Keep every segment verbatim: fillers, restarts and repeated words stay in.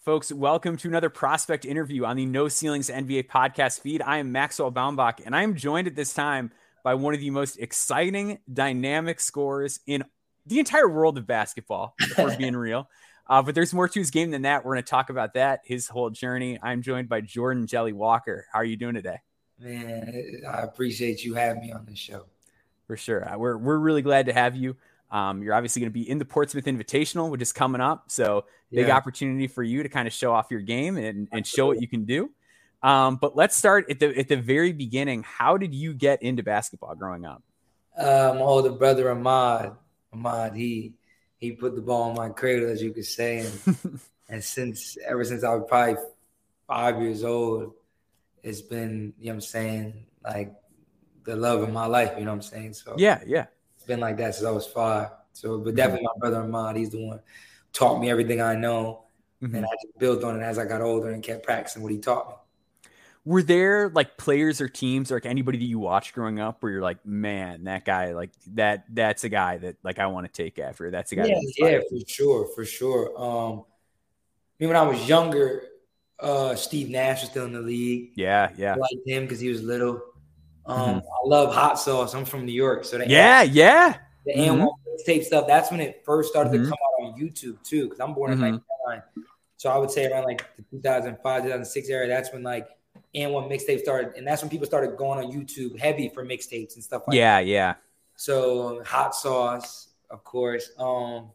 Folks, welcome to another prospect interview on the No Ceilings N B A podcast feed. I am Maxwell Baumbach, and I am joined at this time by one of the most exciting, dynamic scorers in the entire world of basketball, if we're being real. Uh, but there's more to his game than that. We're going to talk about that, his whole journey. I'm joined by Jordan Jelly Walker. How are you doing today? Man, I appreciate you having me on this show. For sure. We're, we're really glad to have you. Um, you're obviously going to be in the Portsmouth Invitational, which is coming up. So big yeah. opportunity for you to kind of show off your game and, and show what you can do. Um, but let's start at the at the very beginning. How did you get into basketball growing up? Uh, my older brother, Ahmad, Ahmad, he he put the ball in my cradle, as you could say. And, and since ever since I was probably five years old, it's been, you know what I'm saying, like the love of my life, you know what I'm saying? So yeah, yeah. Been like that since I was five. So, but definitely my brother Ahmad, he's the one taught me everything I know, mm-hmm. and I just built on it as I got older and kept practicing what he taught me. Were there like players or teams or like anybody that you watched growing up where you're like, man, that guy, like that, that's a guy that like I want to take after. That's a guy. Yeah, yeah, for sure, for sure. Um, I mean, when I was younger, uh, Steve Nash was still in the league. Yeah, yeah. I liked him because he was little. Um, mm-hmm. I love hot sauce. I'm from New York, so the yeah, A- yeah, the mm-hmm. A M one tape stuff. That's when it first started mm-hmm. to come out on YouTube too. Because I'm born in mm-hmm. ninety-nine, so I would say around like the two thousand five, two thousand six era. That's when like A M one mixtape started, and that's when people started going on YouTube heavy for mixtapes and stuff like yeah, that. Yeah, yeah. So hot sauce, of course. Um,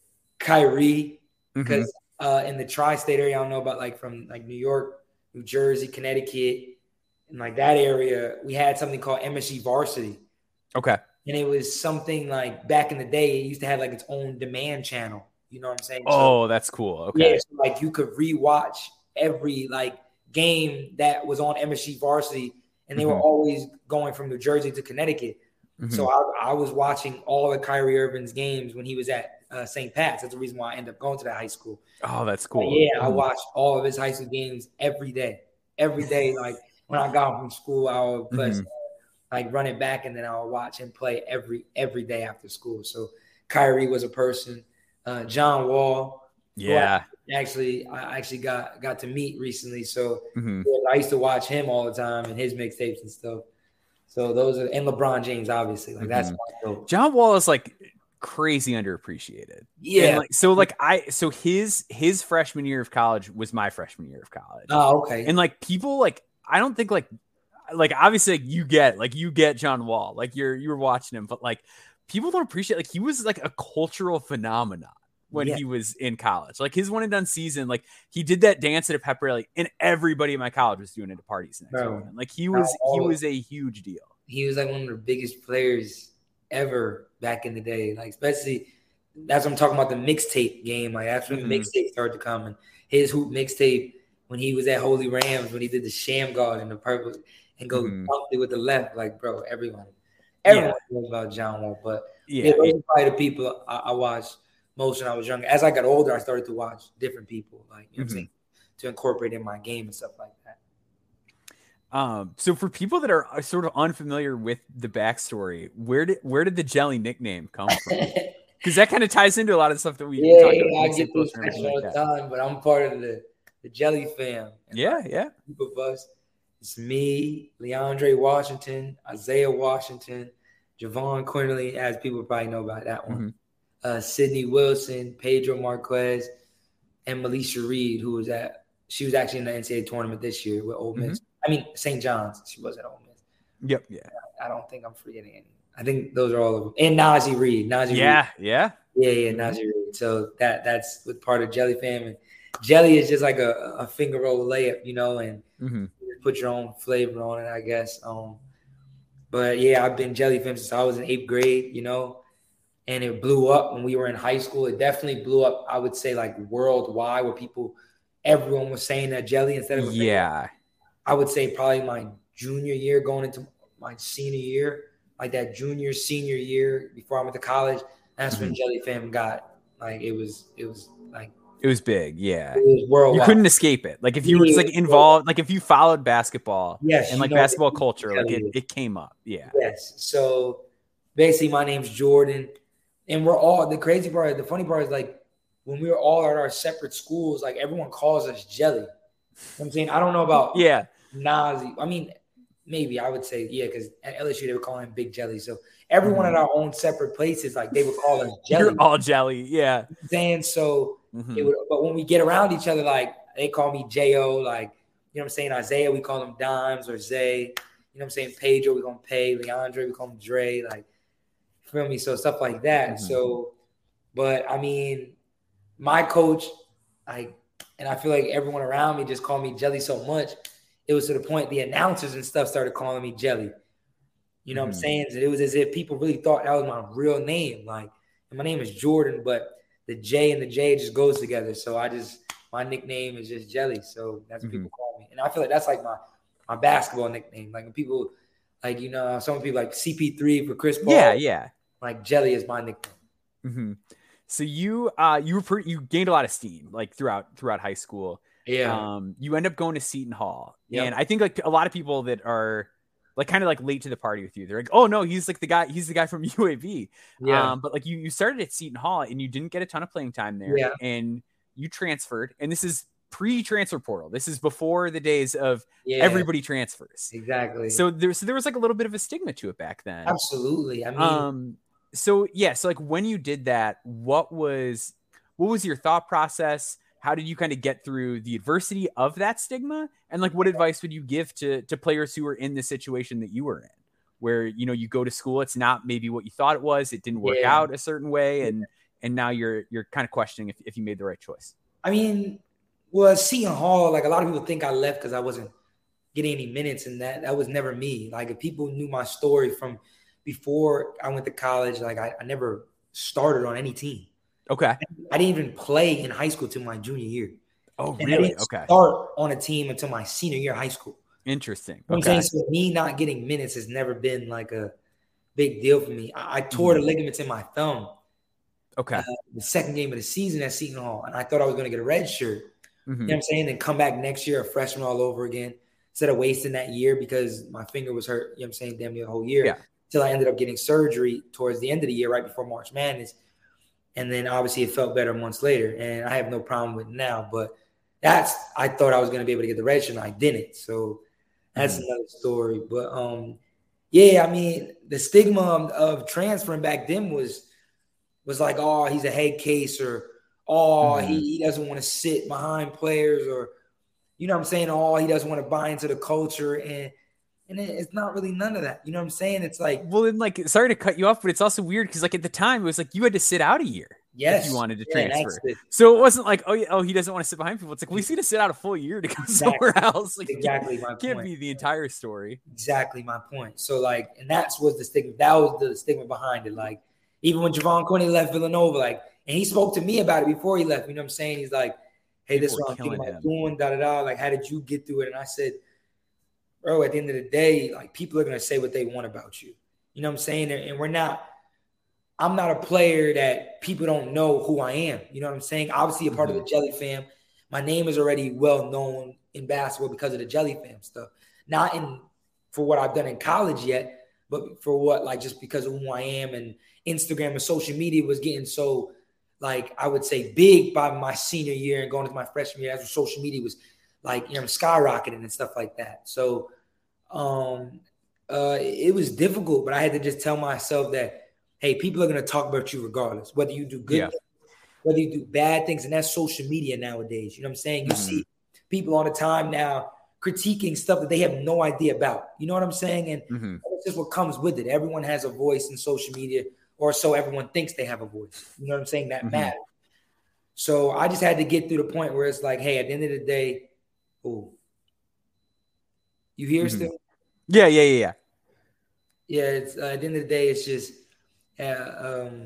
Kyrie, because mm-hmm. uh, in the tri-state area, I don't know about like from like New York, New Jersey, Connecticut. In like that area, we had something called M S G Varsity. Okay. And it was something like back in the day, it used to have like its own demand channel. You know what I'm saying? Oh, so, that's cool. Okay. Yeah, so like you could rewatch every like game that was on M S G Varsity, and they mm-hmm. were always going from New Jersey to Connecticut. Mm-hmm. So I, I was watching all of Kyrie Irving's games when he was at uh, Saint Pat's. That's the reason why I ended up going to that high school. Oh, that's cool. But yeah, mm-hmm. I watched all of his high school games every day. Every day, like when I got home from school, I would play, mm-hmm. like run it back, and then I would watch him play every every day after school. So Kyrie was a person. Uh, John Wall, yeah. I actually, I actually got got to meet recently. So mm-hmm. I used to watch him all the time and his mixtapes and stuff. So those are, and LeBron James, obviously, like that's mm-hmm. my John Wall is like crazy underappreciated. Yeah. And like, so like I, so his his freshman year of college was my freshman year of college. Oh, okay. And like people like. I don't think like, like obviously like, you get like you get John Wall, like you're you were watching him, but like people don't appreciate like he was like a cultural phenomenon when yeah. he was in college. Like his one and done season, like he did that dance at a pep rally, and everybody in my college was doing it at parties next Bro, weekend. Like he was he was a huge deal. He was like one of the biggest players ever back in the day. Like especially that's what I'm talking about, the mixtape game. Like that's when mm-hmm. mixtape started to come, and his hoop mixtape. When he was at Holy Rams, when he did the sham guard and the purple and go mm-hmm. bumpy with the left, like, bro, everyone, everyone yeah. knows about John Wall. But yeah, yeah those are probably the people I, I watched most when I was younger. As I got older, I started to watch different people, like, you know mm-hmm. what I'm saying, to incorporate in my game and stuff like that. Um, so for people that are sort of unfamiliar with the backstory, where did where did the Jelly nickname come from? Because that kind of ties into a lot of stuff that we yeah, talked yeah, about. I get this question all the time, but I'm part of the The Jelly fam. And yeah, like, yeah. Group of us. It's me, Leandre Washington, Isaiah Washington, Javon Quinley, as people probably know about that one. Mm-hmm. Uh, Sydney Wilson, Pedro Marquez, and Melisha Reed, who was at she was actually in the N C double A tournament this year with Ole Miss. Mm-hmm. I mean Saint John's. She was at Ole Miss. Yep, yeah. I don't think I'm forgetting any. I think those are all of them. And Najee Reed. Najee yeah, Reed. yeah. Yeah, yeah, Najee Reed. So that that's with part of Jelly fam. And Jelly is just like a, a finger roll layup, you know, and mm-hmm. you put your own flavor on it, I guess. Um, but yeah, I've been Jelly fam since I was in eighth grade, you know, and it blew up when we were in high school. It definitely blew up, I would say, like worldwide, where people, everyone was saying that Jelly instead of yeah. I would say probably my junior year going into my senior year, like that junior senior year before I went to college. That's mm-hmm. when Jelly fam got like it was it was like. It was big, yeah. It was worldwide. You couldn't escape it. Like if you were just like involved, like if you followed basketball yes, and like you know, basketball culture, like it, it came up. Yeah. Yes. So basically my name's Jordan. And we're all the crazy part, the funny part is like when we were all at our separate schools, like everyone calls us Jelly. You know what I'm saying? I don't know about yeah. Nazi. I mean, maybe I would say, yeah, because at L S U they would call him Big Jelly. So everyone mm-hmm. at our own separate places, like they would call us Jelly. You're all Jelly, yeah. You know saying so, mm-hmm. it would, but when we get around each other, like they call me J O, like you know what I'm saying. Isaiah, we call him Dimes or Zay. You know what I'm saying. Pedro, we call him Pay. Leandre, we call him Dre. Like, feel me? So stuff like that. Mm-hmm. So, but I mean, my coach, like, and I feel like everyone around me just called me Jelly so much. It was to the point the announcers and stuff started calling me Jelly. You know mm-hmm. what I'm saying? It was as if people really thought that was my real name. Like, and my name is Jordan, but the J and the J just goes together. So I just, my nickname is just Jelly. So that's what mm-hmm. people call me. And I feel like that's like my, my basketball nickname. Like when people, like, you know, some people like C P three for Chris Paul. Yeah, yeah. Like Jelly is my nickname. Mm-hmm. So you, uh, you were pretty, you gained a lot of steam like throughout, throughout high school. Yeah. Um, you end up going to Seton Hall. Yep. And I think like a lot of people that are like kind of like late to the party with you, they're like, oh no, he's like the guy, he's the guy from U A B. Yeah. Um, but like you, you started at Seton Hall and you didn't get a ton of playing time there. Yeah. And you transferred, and this is pre-transfer portal. This is before the days of yeah. everybody transfers. Exactly. So there, so there was like a little bit of a stigma to it back then. Absolutely. I mean, um, so yeah, so like when you did that, what was, what was your thought process? How did you kind of get through the adversity of that stigma? And like, what advice would you give to, to players who were in the situation that you were in, where, you know, you go to school, it's not maybe what you thought it was, it didn't work yeah. out a certain way. And, and now you're, you're kind of questioning if, if you made the right choice. I mean, well, Seton Hall, like a lot of people think I left because I wasn't getting any minutes, and that that was never me. Like if people knew my story from before I went to college, like I, I never started on any team. Okay. I didn't even play in high school till my junior year. Oh, and really? I didn't okay. Start on a team until my senior year of high school. Interesting. You know okay. I'm saying? So me not getting minutes has never been like a big deal for me. I, I tore mm-hmm. the ligaments in my thumb. Okay. Uh, the second game of the season at Seton Hall, and I thought I was going to get a red shirt. Mm-hmm. You know what I'm saying? Then come back next year, a freshman all over again, instead of wasting that year because my finger was hurt, you know what I'm saying, damn near the whole year. Yeah. Till I ended up getting surgery towards the end of the year, right before March Madness. And then obviously it felt better months later. And I have no problem with it now. But that's, I thought I was going to be able to get the red shirt, and I didn't. So that's mm-hmm. another story. But um, yeah, I mean, the stigma of transferring back then was, was like, oh, he's a head case, or oh, mm-hmm. he, he doesn't want to sit behind players, or, you know what I'm saying? Oh, he doesn't want to buy into the culture. And and it's not really none of that. You know what I'm saying? It's like, well, then like, sorry to cut you off, but it's also weird because like at the time it was like you had to sit out a year. Yes. If you wanted to yeah, transfer. So it wasn't like, oh, yeah, oh, he doesn't want to sit behind people. It's like, we see to sit out a full year to go exactly. somewhere else. Like, exactly my can't point. be the entire story. Exactly my point. So like, and that's was the stigma. That was the stigma behind it. Like, even when Javon Quinney left Villanova, like, and he spoke to me about it before he left. You know what I'm saying? He's like, hey, people this is what I'm thinking about him. doing, da da da. Like, how did you get through it? And I said, bro, at the end of the day, like, people are gonna say what they want about you. You know what I'm saying? And we're not. I'm not a player that people don't know who I am. You know what I'm saying? Obviously, a part mm-hmm. of the Jelly fam. My name is already well known in basketball because of the Jelly fam stuff. Not in for what I've done in college yet, but for what, like, just because of who I am. And Instagram and social media was getting so, like, I would say big by my senior year and going into my freshman year. That's when social media was, like, you know, skyrocketing and stuff like that. So um, uh, it was difficult, but I had to just tell myself that, hey, people are going to talk about you regardless, whether you do good yeah. things, whether you do bad things. And that's social media nowadays. You know what I'm saying? You mm-hmm. see people all the time now critiquing stuff that they have no idea about. You know what I'm saying? And mm-hmm. that's just what comes with it. Everyone has a voice in social media, or so everyone thinks they have a voice. You know what I'm saying? That mm-hmm. matters. So I just had to get through the point where it's like, hey, at the end of the day, oh, you here mm-hmm. still? Yeah, yeah, yeah, yeah. Yeah, it's, uh, at the end of the day, it's just, Uh, um,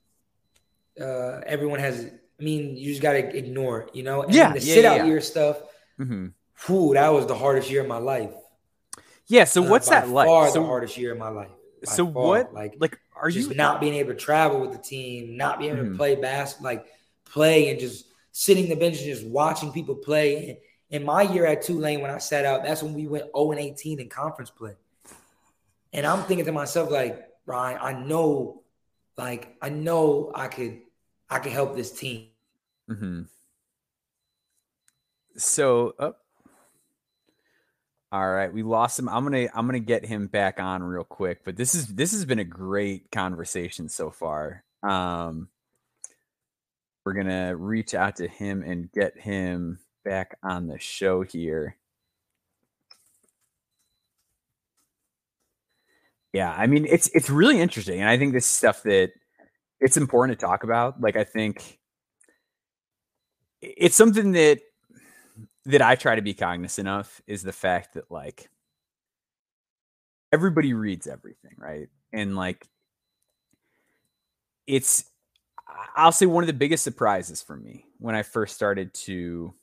uh, everyone has, I mean, you just got to ignore it, you know? And yeah. the yeah, sit yeah, out yeah. year stuff, mm-hmm. whew, that was the hardest year of my life. Yeah. So uh, what's by that like? far so, the hardest year of my life. So far. what, like, like, are just you not being able to travel with the team, not being able mm-hmm. to play basketball, like play and just sitting the bench and just watching people play. And in my year at Tulane, when I sat out, that's when we went oh and eighteen in conference play. And I'm thinking to myself, like, Ryan, I know, like, I know I could, I could help this team. Mm-hmm. So, oh. All right, we lost him. I'm gonna I'm gonna get him back on real quick. But this is this has been a great conversation so far. Um, we're gonna reach out to him and get him back on the show here. Yeah, I mean it's it's really interesting, and I think this stuff that it's important to talk about. Like I think it's something that that I try to be cognizant of is the fact that like everybody reads everything, right? And like it's I'll say one of the biggest surprises for me when I first started to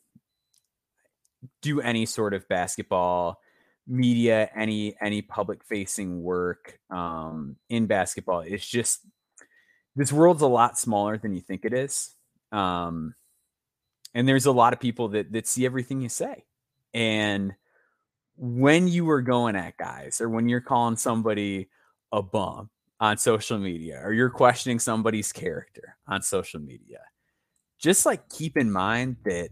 do any sort of basketball media, any any public facing work um, in basketball. It's just this world's a lot smaller than you think it is, um, and there's a lot of people that that see everything you say. And when you were going at guys, or when you're calling somebody a bum on social media, or you're questioning somebody's character on social media, just like keep in mind that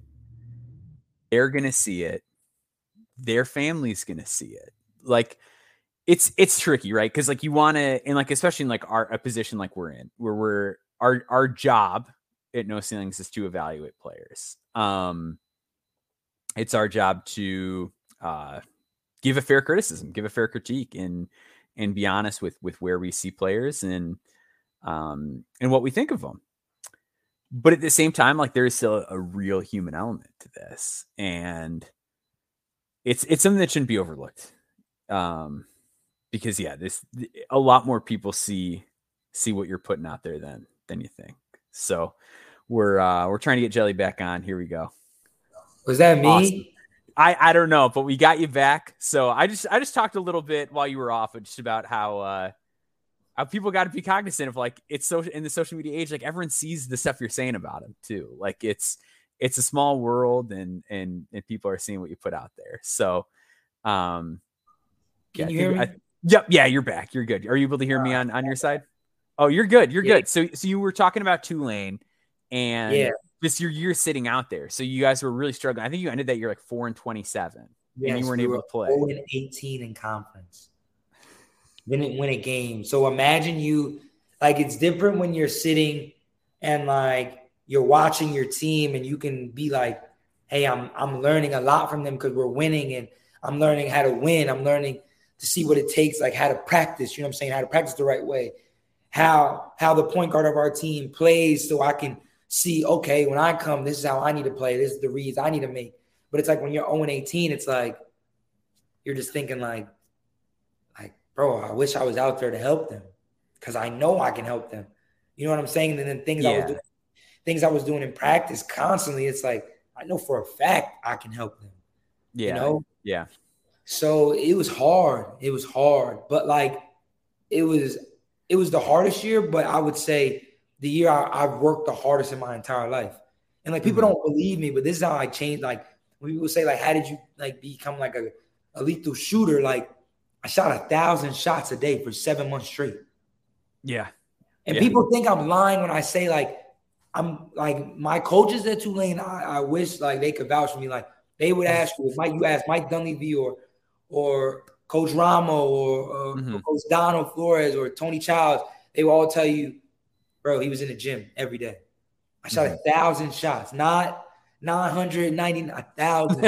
they're gonna see it. Their family's gonna see it. Like it's it's tricky, right? Because like you want to, and like especially in like our a position like we're in, where we're our our job at No Ceilings is to evaluate players. Um, it's our job to uh, give a fair criticism, give a fair critique, and and be honest with with where we see players and um and what we think of them. But at the same time, like there is still a real human element to this, and it's it's something that shouldn't be overlooked. Um, because yeah, this a lot more people see see what you're putting out there than than you think. So we're uh, we're trying to get Jelly back on. Here we go. Was that me? Awesome. I I don't know, but we got you back. So I just I just talked a little bit while you were off, just about how uh, how people got to be cognizant of like it's so in the social media age, like everyone sees the stuff you're saying about them too. Like it's it's a small world, and and and people are seeing what you put out there. So, um, can yeah, you hear me? I, yep, yeah, you're back. You're good. Are you able to hear me on on your side? Oh, you're good. You're yeah. good. So so you were talking about Tulane, and yeah. just your year sitting out there. So you guys were really struggling. I think you ended that year like four and twenty-seven, yes, and you weren't we able were to play. Four and eighteen in conference. Didn't win a game. So imagine you, like it's different when you're sitting and like you're watching your team and you can be like, hey, I'm I'm learning a lot from them because we're winning, and I'm learning how to win. I'm learning to see what it takes, like how to practice, you know what I'm saying? How to practice the right way. How how the point guard of our team plays, so I can see, okay, when I come, this is how I need to play. This is the reads I need to make. But it's like when you're oh and eighteen, it's like you're just thinking like, like, bro, I wish I was out there to help them because I know I can help them. You know what I'm saying? And then things yeah. I was doing, things I was doing in practice constantly, it's like I know for a fact I can help them. Yeah. You know? Yeah. So it was hard. It was hard. But like it was it was the hardest year, but I would say the year I, I've worked the hardest in my entire life. And like people mm-hmm. don't believe me, but this is how I changed. Like when people say, like, how did you like become like a, a lethal shooter? Like I shot a thousand shots a day for seven months straight. Yeah. And yeah. people think I'm lying when I say like I'm like my coaches at Tulane, I, I wish like they could vouch for me. Like they would ask you, Mike, you ask Mike Dunleavy or or Coach Ramo or, or, mm-hmm. or Coach Donald Flores or Tony Childs, they will all tell you, bro, he was in the gym every day. I shot mm-hmm. a thousand shots, not nine hundred ninety-nine thousand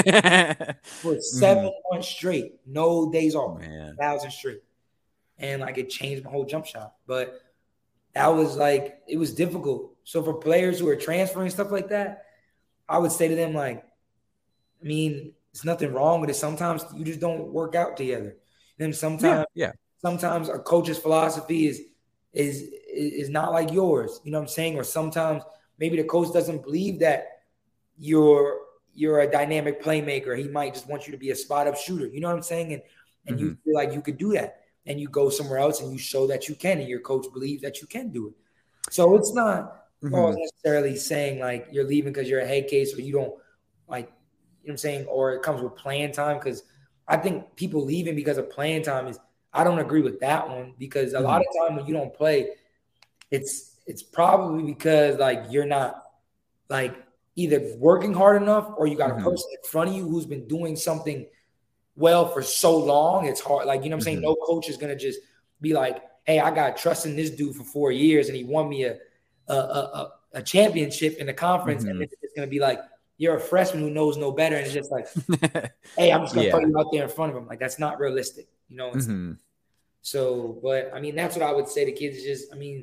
for seven mm-hmm. months straight, no days off, man. thousand straight. And like it changed my whole jump shot. But that was like, it was difficult. So for players who are transferring, stuff like that, I would say to them, like, I mean, there's nothing wrong with it. Sometimes you just don't work out together. Then sometimes, yeah, yeah. sometimes a coach's philosophy is is is not like yours. You know what I'm saying? Or sometimes maybe the coach doesn't believe that you're you're a dynamic playmaker. He might just want you to be a spot up shooter. You know what I'm saying? And and mm-hmm. you feel like you could do that, and you go somewhere else and you show that you can, and your coach believes that you can do it. So it's not mm-hmm. necessarily saying like you're leaving because you're a head case or you don't like. You know what I'm saying? Or it comes with playing time, because I think people leaving because of playing time is – I don't agree with that one, because a mm-hmm. lot of time when you don't play, it's it's probably because, like, you're not, like, either working hard enough or you got mm-hmm. a person in front of you who's been doing something well for so long. It's hard. Like, you know what I'm mm-hmm. saying? No coach is going to just be like, hey, I got trust in this dude for four years and he won me a a, a, a championship in the conference. Mm-hmm. And it's going to be like, you're a freshman who knows no better. And it's just like, hey, I'm just going to yeah. throw you out there in front of him. Like, that's not realistic. You know? Mm-hmm. So, but I mean, that's what I would say to kids is just, I mean,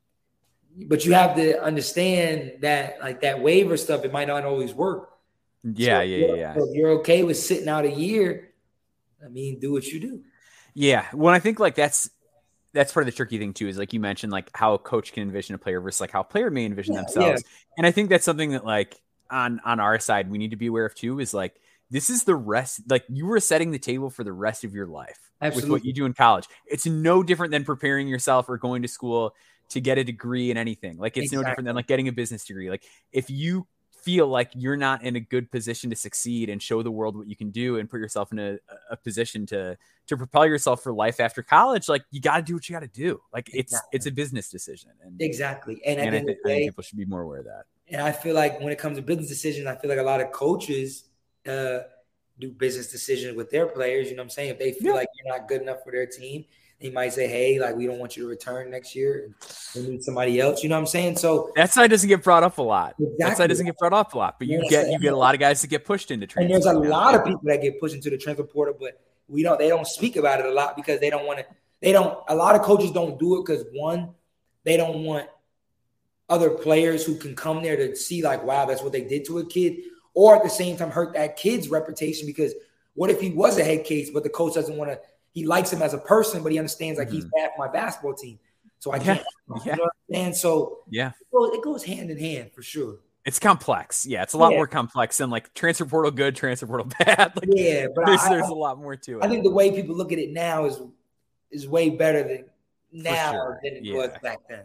but you have to understand that like that waiver stuff, it might not always work. Yeah, so yeah, yeah. So if you're okay with sitting out a year, I mean, do what you do. Yeah. Well, I think like that's that's part of the tricky thing too, is like you mentioned, like how a coach can envision a player versus like how a player may envision yeah, themselves. Yeah. And I think that's something that like on on our side we need to be aware of too, is like this is the rest, like you were setting the table for the rest of your life. Absolutely. With what you do in college. It's no different than preparing yourself or going to school to get a degree in anything. Like it's exactly. no different than like getting a business degree. Like if you feel like you're not in a good position to succeed and show the world what you can do and put yourself in a, a position to, to propel yourself for life after college, like you got to do what you got to do. Like it's, exactly. it's a business decision. And, exactly. And, and I, th- I think people should be more aware of that. And I feel like when it comes to business decisions, I feel like a lot of coaches uh, do business decisions with their players. You know what I'm saying? If they feel yeah. like you're not good enough for their team, they might say, hey, like, we don't want you to return next year. And we need somebody else. You know what I'm saying? So that side doesn't get brought up a lot. Exactly. That side doesn't get brought up a lot. But you get you get a lot of guys that get pushed into transfer. And there's a lot of people that get pushed into the transfer portal, but we don't. They don't speak about it a lot because they don't want to. They don't. A lot of coaches don't do it because one, they don't want other players who can come there to see like, wow, that's what they did to a kid, or at the same time hurt that kid's reputation. Because what if he was a head case, but the coach doesn't want to? He likes him as a person, but he understands like mm-hmm. he's bad for my basketball team. So I can't. Yeah. You know what I'm saying? So yeah, it goes, it goes hand in hand for sure. It's complex. Yeah, it's a lot yeah. more complex than like transfer portal good, transfer portal bad. Like, yeah, but there's, I, there's a lot more to it. I think the way people look at it now is is way better than now sure. than it yeah. was back then.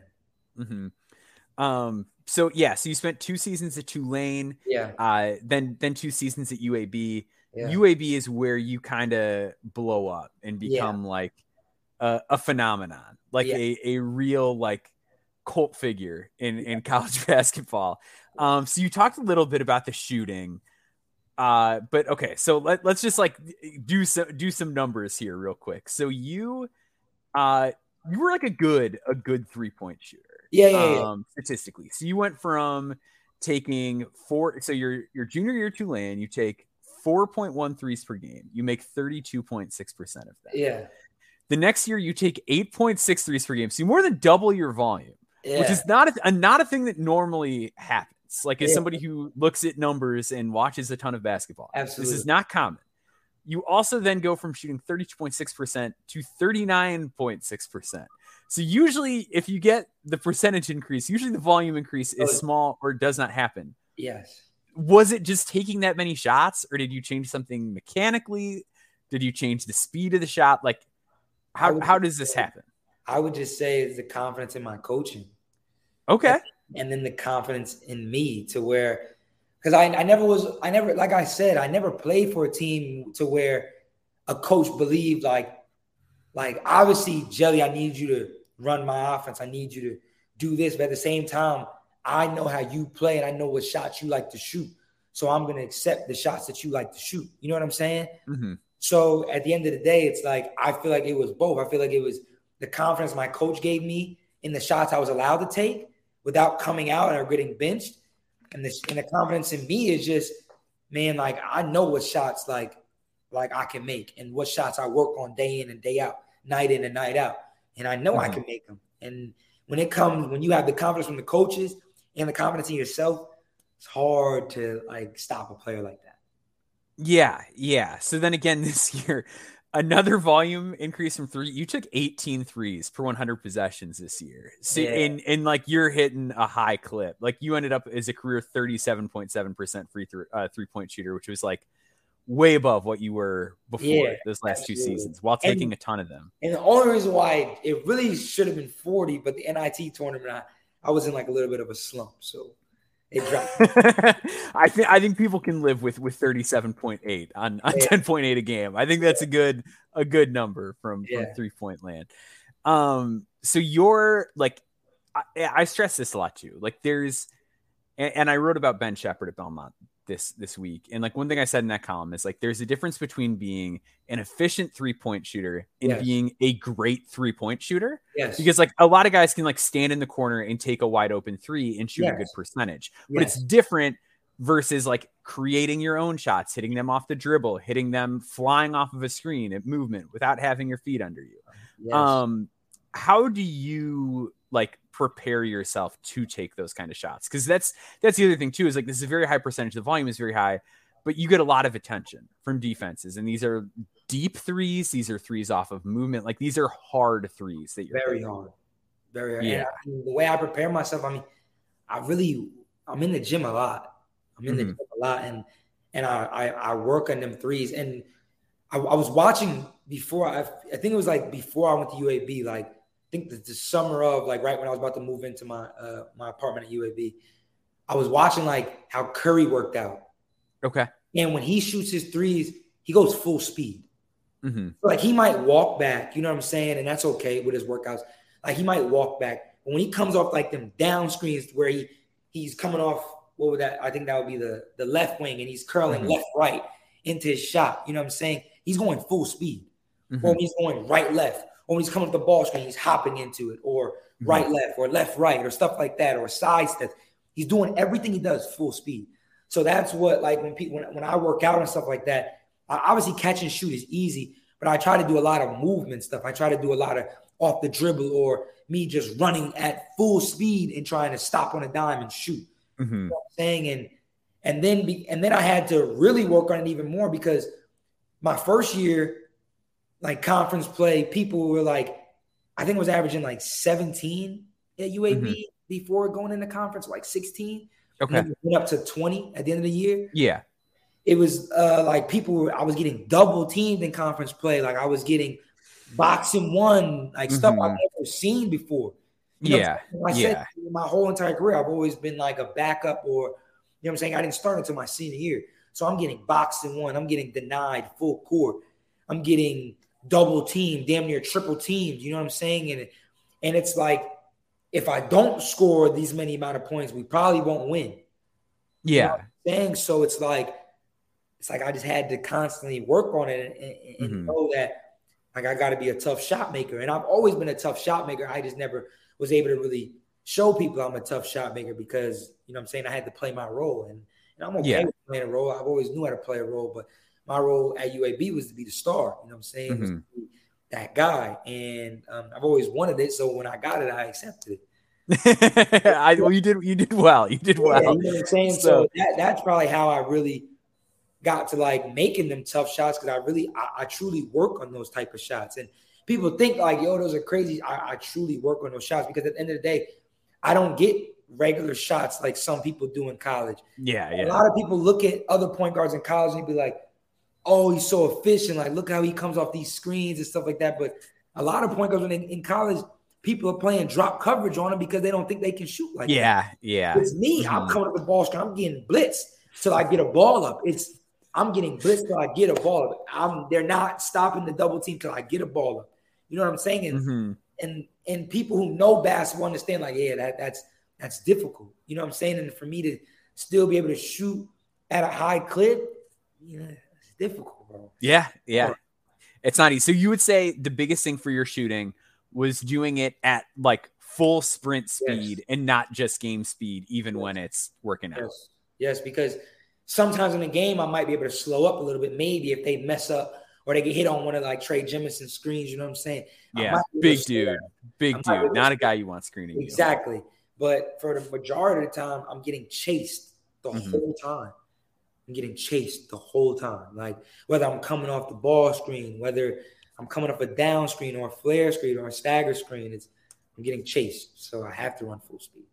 Mm-hmm. Um. So yeah, so you spent two seasons at Tulane. Yeah. Uh. Then then two seasons at U A B. Yeah. U A B is where you kind of blow up and become yeah. like a, a phenomenon, like yeah. a, a real like cult figure in, in college basketball. Um, so you talked a little bit about the shooting, uh, but okay, so let, let's just like do some do some numbers here real quick. So you, uh, you were like a good a good three point shooter, yeah, yeah, yeah. Um, statistically. So you went from taking four. So your your junior year at Tulane, you take four point one threes per game. You make thirty-two point six percent of that. Yeah. The next year you take eight point six threes per game. So you more than double your volume, yeah. which is not a, a, not a thing that normally happens. Like as yeah. somebody who looks at numbers and watches a ton of basketball, absolutely. This is not common. You also then go from shooting thirty-two point six percent to thirty-nine point six percent. So usually if you get the percentage increase, usually the volume increase is oh. small or does not happen. Yes. Was it just taking that many shots, or did you change something mechanically? Did you change the speed of the shot? Like, how how does this say, happen? I would just say it's the confidence in my coaching. Okay. And, and then the confidence in me to where, because I, I never was, I never, like I said, I never played for a team to where a coach believed like, like obviously, Jelly, I need you to run my offense. I need you to do this. But at the same time, I know how you play and I know what shots you like to shoot. So I'm going to accept the shots that you like to shoot. You know what I'm saying? Mm-hmm. So at the end of the day, it's like, I feel like it was both. I feel like it was the confidence my coach gave me in the shots I was allowed to take without coming out or getting benched. And the, and the confidence in me is just, man, like I know what shots like, like I can make and what shots I work on day in and day out, night in and night out. And I know mm-hmm. I can make them. And when it comes, when you have the confidence from the coaches and the confidence in yourself, it's hard to like stop a player like that. Yeah. Yeah. So then again, this year, another volume increase from three. You took eighteen threes per one hundred possessions this year. So, yeah. and, and like you're hitting a high clip. Like you ended up as a career thirty-seven point seven percent free th- uh, three point shooter, which was like way above what you were before yeah, those last absolutely. two seasons while taking and, a ton of them. And the only reason why it really should have been forty, but the N I T tournament, I, I was in like a little bit of a slump. So it dropped. I think I think people can live with with thirty-seven point eight on, on yeah. ten point eight a game. I think that's a good a good number from, yeah. from three point land. Um, so you're like, I, I stress this a lot too. Like there's and, and I wrote about Ben Shepherd at Belmont this this week. And like one thing I said in that column is like there's a difference between being an efficient three-point shooter and yes. being a great three-point shooter. Yes. Because like a lot of guys can like stand in the corner and take a wide open three and shoot yes. a good percentage. But yes. it's different versus like creating your own shots, hitting them off the dribble, hitting them flying off of a screen at movement without having your feet under you. Yes. Um, how do you like prepare yourself to take those kind of shots? Because that's that's the other thing too, is like this is a very high percentage. The volume is very high, but you get a lot of attention from defenses, and these are deep threes. These are threes off of movement. Like these are hard threes that you're very playing. hard, very hard. Yeah. I mean, the way I prepare myself, I mean, I really I'm in the gym a lot. I'm in mm-hmm. the gym a lot, and and I, I I work on them threes. And I, I was watching before. I I think it was like before I went to U A B, like. I think the, the summer of like right when I was about to move into my uh, my apartment at U A B, I was watching like how Curry worked out. Okay. And when he shoots his threes, he goes full speed. Mm-hmm. So, like he might walk back, you know what I'm saying? And that's okay with his workouts. Like he might walk back. But when he comes off like them down screens where he he's coming off, what would that? I think that would be the, the left wing, and he's curling mm-hmm. left, right into his shot. You know what I'm saying? He's going full speed. Mm-hmm. Or he's going right, left. Or when he's coming up the ball screen, he's hopping into it, or mm-hmm. right, left, or left, right, or stuff like that, or side steps. He's doing everything he does full speed. So that's what, like, when people, when, when I work out and stuff like that, I, obviously catch and shoot is easy, but I try to do a lot of movement stuff. I try to do a lot of off the dribble, or me just running at full speed and trying to stop on a dime and shoot. Mm-hmm. You know what I'm saying? And and then be, and then I had to really work on it even more, because my first year, like conference play, people were like, I think it was averaging like seventeen at U A B mm-hmm. before going into conference, like sixteen. Okay. And then went up to twenty at the end of the year. Yeah. It was uh, like people were, I was getting double teamed in conference play. Like I was getting boxing one, like mm-hmm. stuff I've never seen before. You yeah. know I yeah. said my whole entire career, I've always been like a backup, or, you know what I'm saying? I didn't start until my senior year. So I'm getting boxing one. I'm getting denied full court. I'm getting double team, damn near triple teamed. You know what I'm saying? And, and it's like, if I don't score these many amount of points, we probably won't win. Yeah. You know what I'm saying? So it's like, it's like I just had to constantly work on it, and, and mm-hmm. know that like I got to be a tough shot maker. And I've always been a tough shot maker. I just never was able to really show people I'm a tough shot maker, because, you know what I'm saying, I had to play my role. And, and I'm okay yeah. with playing a role. I've always knew how to play a role, but my role at U A B was to be the star. You know what I'm saying? Mm-hmm. Was to be that guy. And um, I've always wanted it. So when I got it, I accepted it. I, well, you did you did well. You did well. Yeah, you know what I'm saying? So, so that, that's probably how I really got to like making them tough shots, because I really I, I truly work on those type of shots. And people think like, yo, those are crazy. I, I truly work on those shots, because at the end of the day, I don't get regular shots like some people do in college. Yeah, yeah. A lot of people look at other point guards in college and be like, oh, he's so efficient. Like, look how he comes off these screens and stuff like that. But a lot of point guards in, in college, people are playing drop coverage on them because they don't think they can shoot like yeah, that. Yeah, yeah. It's me. Mm-hmm. I'm coming up with ball screen. I'm getting blitzed till I get a ball up. It's I'm getting blitzed till I get a ball up. I'm they're not stopping the double team till I get a ball up. You know what I'm saying? And mm-hmm. and and people who know basketball understand, like, yeah, that that's that's difficult. You know what I'm saying? And for me to still be able to shoot at a high clip, you know, it's difficult, bro. Yeah, yeah. It's not easy. So you would say the biggest thing for your shooting was doing it at like full sprint speed yes. and not just game speed, even yes. when it's working out. Yes. yes, because sometimes in the game I might be able to slow up a little bit, maybe if they mess up or they get hit on one of like Trey Jemison screens, you know what I'm saying? Yeah, big dude, big dude, not a guy you want screening. Exactly. You. But for the majority of the time, I'm getting chased the mm-hmm. whole time. I'm getting chased the whole time. Like whether I'm coming off the ball screen, whether I'm coming off a down screen or a flare screen or a stagger screen, it's I'm getting chased. So I have to run full speed.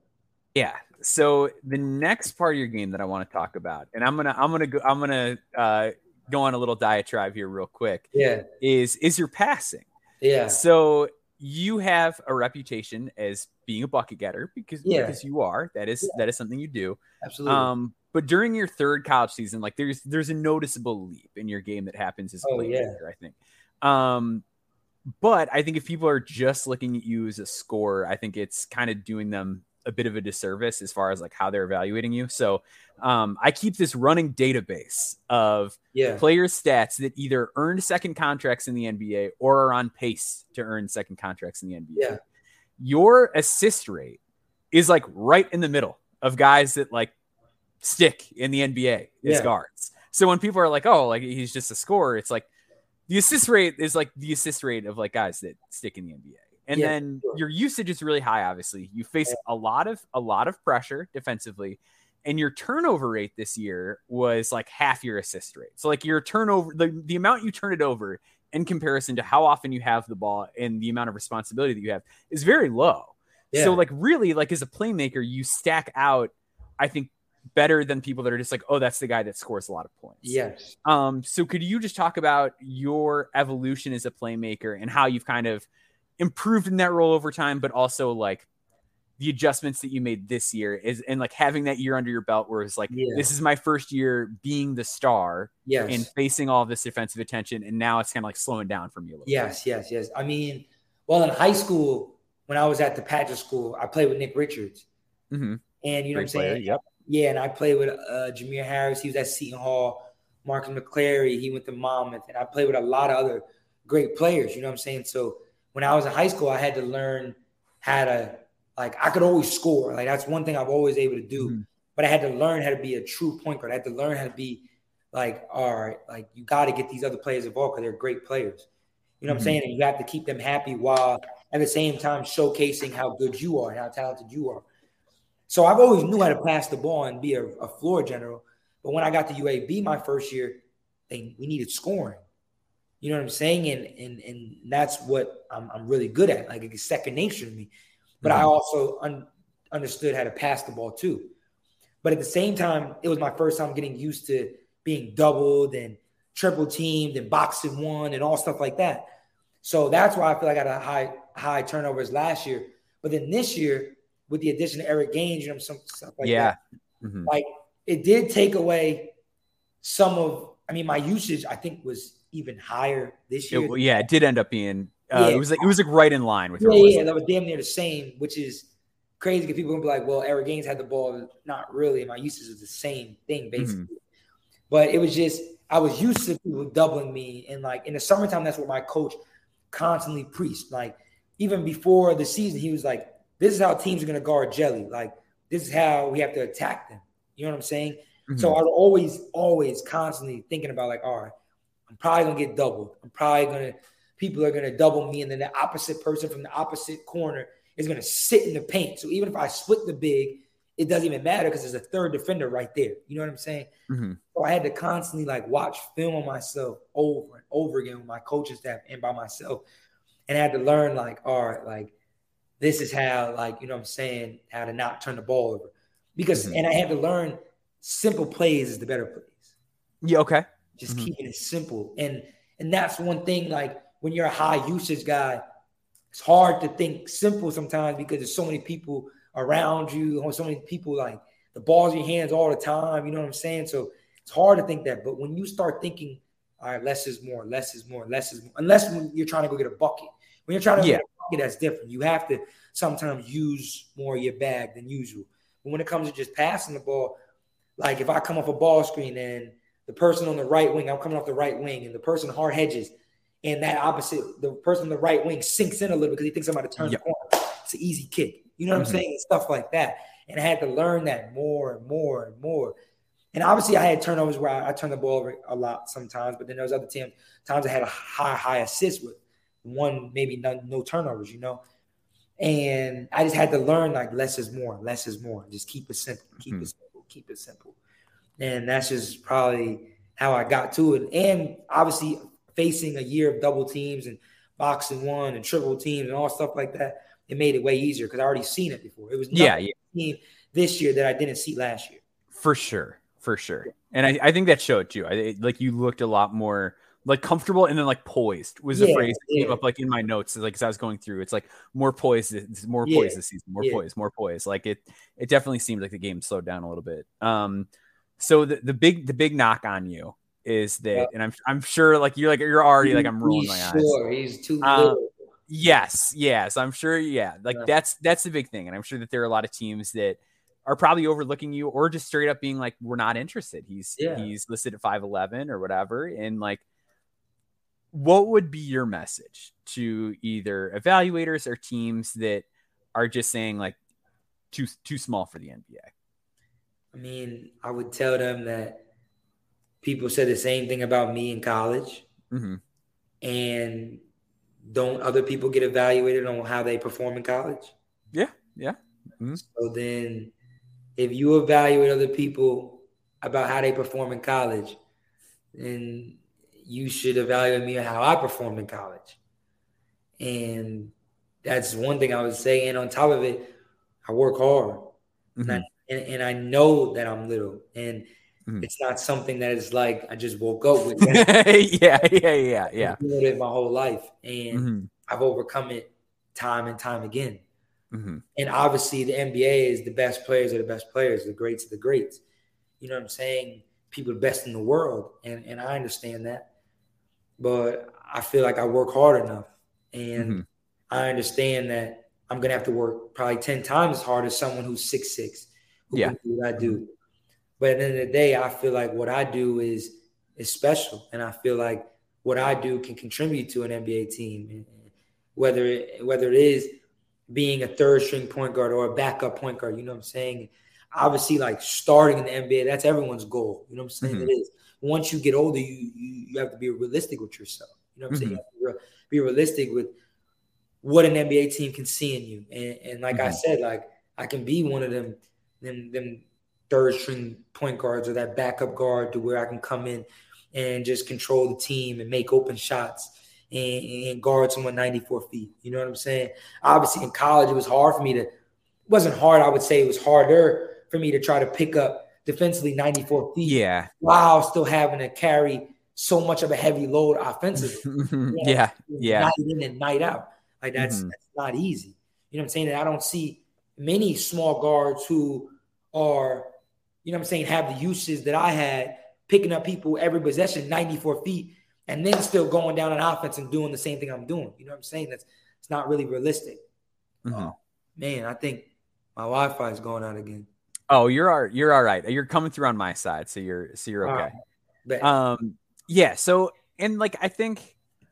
Yeah. So the next part of your game that I want to talk about, and I'm gonna I'm gonna go I'm gonna uh, go on a little diatribe here real quick. Yeah. Is is your passing. Yeah. So you have a reputation as being a bucket getter because, yeah. because you are. That is yeah. that is something you do. Absolutely. Um, but during your third college season, like there's there's a noticeable leap in your game that happens as a oh, playmaker, yeah. I think. Um, but I think if people are just looking at you as a scorer, I think it's kind of doing them a bit of a disservice as far as like how they're evaluating you. So um, I keep this running database of yeah. players' stats that either earned second contracts in the N B A or are on pace to earn second contracts in the N B A. Yeah. Your assist rate is like right in the middle of guys that like stick in the N B A as yeah. guards. So when people are like, oh, like he's just a scorer, it's like the assist rate is like the assist rate of like guys that stick in the N B A. And yeah, then sure. your usage is really high. Obviously, you face yeah. a lot of a lot of pressure defensively, and your turnover rate this year was like half your assist rate. So like your turnover, the, the amount you turn it over in comparison to how often you have the ball and the amount of responsibility that you have is very low. Yeah. So like really, like as a playmaker, you stack out, I think, better than people that are just like, oh, that's the guy that scores a lot of points. Yes. Um. So could you just talk about your evolution as a playmaker and how you've kind of improved in that role over time, but also like the adjustments that you made this year is, and like having that year under your belt where it's like, yeah. this is my first year being the star yes. and facing all of this defensive attention. And now it's kind of like slowing down from you a little yes, bit. Yes. Yes. I mean, well, in high school, when I was at the Patrick school, I played with Nick Richards mm-hmm. and you know Great what I'm saying? Player, yep. Yeah. And I played with uh, Jameer Harris. He was at Seton Hall. Marcus McClary. He went to Monmouth. And I played with a lot of other great players. You know what I'm saying? So when I was in high school, I had to learn how to, like, I could always score. Like, that's one thing I've always able to do. Mm-hmm. But I had to learn how to be a true point guard. I had to learn how to be, like, all right, like, you got to get these other players involved because they're great players. You know what mm-hmm. I'm saying? And you have to keep them happy while at the same time showcasing how good you are and how talented you are. So I've always knew how to pass the ball and be a, a floor general. But when I got to U A B my first year, they, we needed scoring. You know what I'm saying? And and and that's what I'm, I'm really good at. Like, it's second nature to me. But mm-hmm. I also un- understood how to pass the ball too. But at the same time, it was my first time getting used to being doubled and triple teamed and boxing one and all stuff like that. So that's why I feel like I got a high high turnovers last year. But then this year, with the addition of Eric Gaines, you know, some stuff like yeah. that, mm-hmm. like it did take away some of. I mean, my usage I think was even higher this year. It, yeah, it did end up being. Uh, yeah. It was like it was like right in line with. Yeah, yeah, that was damn near the same, which is crazy because people will be like, "Well, Eric Gaines had the ball." Not really. My usage is the same thing basically, mm-hmm. but it was just I was used to people doubling me, and like in the summertime, that's what my coach constantly preached. Like even before the season, he was like, "This is how teams are going to guard Jelly. Like this is how we have to attack them." You know what I'm saying? Mm-hmm. So I was always, always constantly thinking about like, all right, I'm probably gonna get doubled. I'm probably gonna people are gonna double me, and then the opposite person from the opposite corner is gonna sit in the paint. So even if I split the big, it doesn't even matter because there's a third defender right there. You know what I'm saying? Mm-hmm. So I had to constantly like watch film on myself over and over again with my coaching staff and by myself, and I had to learn like, all right, like this is how like you know what I'm saying how to not turn the ball over because mm-hmm. and I had to learn simple plays is the better plays. Yeah. Okay. Just mm-hmm. keeping it simple. And and that's one thing, like when you're a high usage guy, it's hard to think simple sometimes because there's so many people around you, or so many people like the ball's in your hands all the time. You know what I'm saying? So it's hard to think that. But when you start thinking, all right, less is more, less is more, less is more, unless when you're trying to go get a bucket. When you're trying to yeah. get a bucket, that's different. You have to sometimes use more of your bag than usual. But when it comes to just passing the ball, like if I come off a ball screen and the person on the right wing, I'm coming off the right wing, and the person hard hedges, and that opposite, the person on the right wing sinks in a little because he thinks I'm about to turn yep. the corner. It's an easy kick. You know what mm-hmm. I'm saying? And stuff like that. And I had to learn that more and more and more. And obviously I had turnovers where I, I turned the ball over a lot sometimes, but then there was other times, times I had a high, high assist with one, maybe no, no turnovers, you know? And I just had to learn like less is more, less is more. Just keep it simple, keep mm-hmm. it simple, keep it simple. And that's just probably how I got to it. And obviously facing a year of double teams and boxing one and triple teams and all stuff like that, it made it way easier because I already seen it before. It was yeah, yeah. team this year that I didn't see last year. For sure, for sure. And I, I think that showed too. I like you looked a lot more like comfortable and then like poised was the yeah, phrase that yeah. came up like in my notes. Like as I was going through, it's like more poised, more yeah. poised this season, more yeah. poised, more poised. Like it, it definitely seemed like the game slowed down a little bit. Um, so the, the big, the big knock on you is that, yeah. and I'm, I'm sure like you're like, you're already like, I'm rolling he's my sure. eyes. He's too um, little. Yes, yes, I'm sure. Yeah, like Yeah. that's that's the big thing, and I'm sure that there are a lot of teams that are probably overlooking you, or just straight up being like, "We're not interested." He's Yeah. he's listed at five eleven or whatever, and like, what would be your message to either evaluators or teams that are just saying like too too small for the N B A? I mean, I would tell them that people said the same thing about me in college, mm-hmm. and don't other people get evaluated on how they perform in college? Yeah, yeah. Mm-hmm. So then, if you evaluate other people about how they perform in college, then you should evaluate me on how I perform in college. And that's one thing I would say. And on top of it, I work hard. Mm-hmm. and, I, and, and I know that I'm little. And mm-hmm. it's not something that is like I just woke up with. yeah, yeah, yeah, yeah. I've been doing it my whole life. And mm-hmm. I've overcome it time and time again. Mm-hmm. And obviously the N B A is the best players are the best players, the greats are the greats. You know what I'm saying? People are the best in the world. And, and I understand that. But I feel like I work hard enough. And mm-hmm. I understand that I'm going to have to work probably ten times as hard as someone who's six six, who yeah. can do what I do. Mm-hmm. But at the end of the day, I feel like what I do is is special. And I feel like what I do can contribute to an N B A team. And whether it, whether it is being a third string point guard or a backup point guard, you know what I'm saying? Obviously, like starting in the N B A, that's everyone's goal. You know what I'm saying? Mm-hmm. It is. Once you get older, you, you you have to be realistic with yourself. You know what I'm mm-hmm. saying? You have to be realistic with what an N B A team can see in you. And, and like mm-hmm. I said, like I can be one of them, them, them third string point guards or that backup guard to where I can come in and just control the team and make open shots and, and guard someone ninety-four feet. You know what I'm saying? Obviously in college, it was hard for me to, it wasn't hard. I would say it was harder for me to try to pick up defensively ninety-four feet. Yeah. While still having to carry so much of a heavy load offensively. You know, yeah. Yeah. Night in and night out. Like that's, mm-hmm. that's not easy. You know what I'm saying? And I don't see many small guards who are, you know what I'm saying, have the uses that I had, picking up people every possession ninety-four feet and then still going down on offense and doing the same thing I'm doing. You know what I'm saying? That's it's not really realistic. Mm-hmm. Oh, man, I think my Wi-Fi is going out again. Oh, you're all, you're all right. You're coming through on my side, so you're so you're okay. Right. Um, yeah. So, and like I think,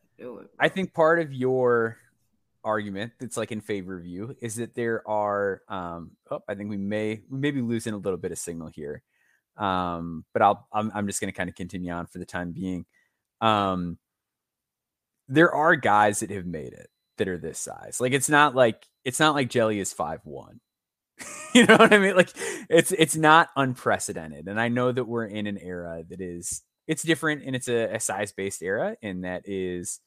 I think part of your argument that's like in favor of you is that there are. Um, oh, I think we may we may be losing a little bit of signal here. Um, but I'll I'm I'm just going to kind of continue on for the time being. Um, there are guys that have made it that are this size. Like it's not like it's not like Jelly is five one. You know what I mean? Like it's it's not unprecedented. And I know that we're in an era that is it's different and it's a, a size-based era, and that is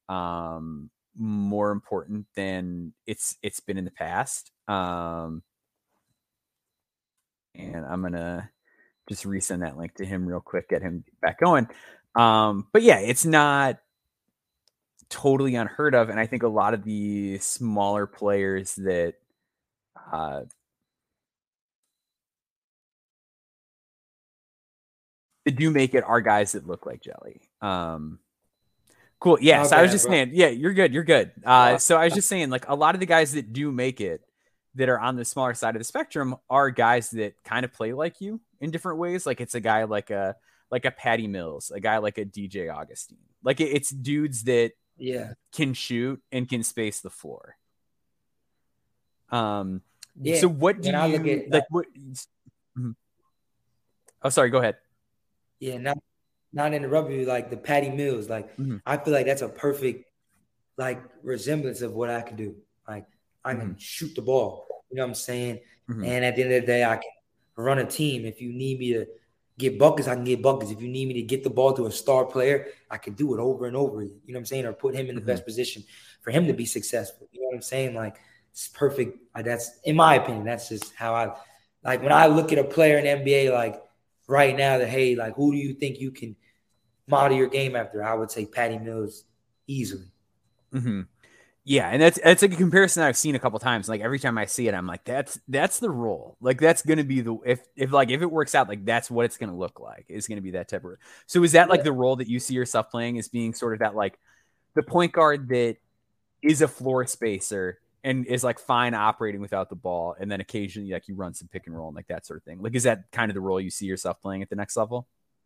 um more important than it's it's been in the past. Um and I'm gonna just resend that link to him real quick, get him back going. Um, but yeah, it's not totally unheard of. And I think a lot of the smaller players that uh that do make it are guys that look like Jelly. Um, cool. Yeah. So I was just bro. saying, yeah, you're good. You're good. Uh, so I was just saying, like, a lot of the guys that do make it that are on the smaller side of the spectrum are guys that kind of play like you in different ways. Like it's a guy like a, like a Patty Mills, a guy like a D J Augustine. Like it, it's dudes that yeah can shoot and can space the floor. Um, yeah. So what do when you I look at, like? What, mm-hmm. Oh, sorry. Go ahead. Yeah, not not interrupt you, like the Patty Mills. Like mm-hmm. I feel like that's a perfect like resemblance of what I can do. Like I can mm-hmm. shoot the ball. You know what I'm saying? Mm-hmm. And at the end of the day, I can run a team. If you need me to get buckets, I can get buckets. If you need me to get the ball to a star player, I can do it over and over. You know what I'm saying? Or put him in the mm-hmm. best position for him to be successful. You know what I'm saying? Like it's perfect. That's in my opinion. That's just how I like when I look at a player in the N B A like right now that, hey, like, who do you think you can model your game after? I would say Patty Mills easily. Mm-hmm. Yeah, and that's that's like a comparison I've seen a couple times. Like every time I see it, I'm like, that's that's the role. Like that's gonna be the if if like if it works out, like that's what it's gonna look like. It's gonna be that type of. So is that like yeah. the role that you see yourself playing as being sort of that like the point guard that is a floor spacer and is like fine operating without the ball. And then occasionally like you run some pick and roll and like that sort of thing. Like, is that kind of the role you see yourself playing at the next level?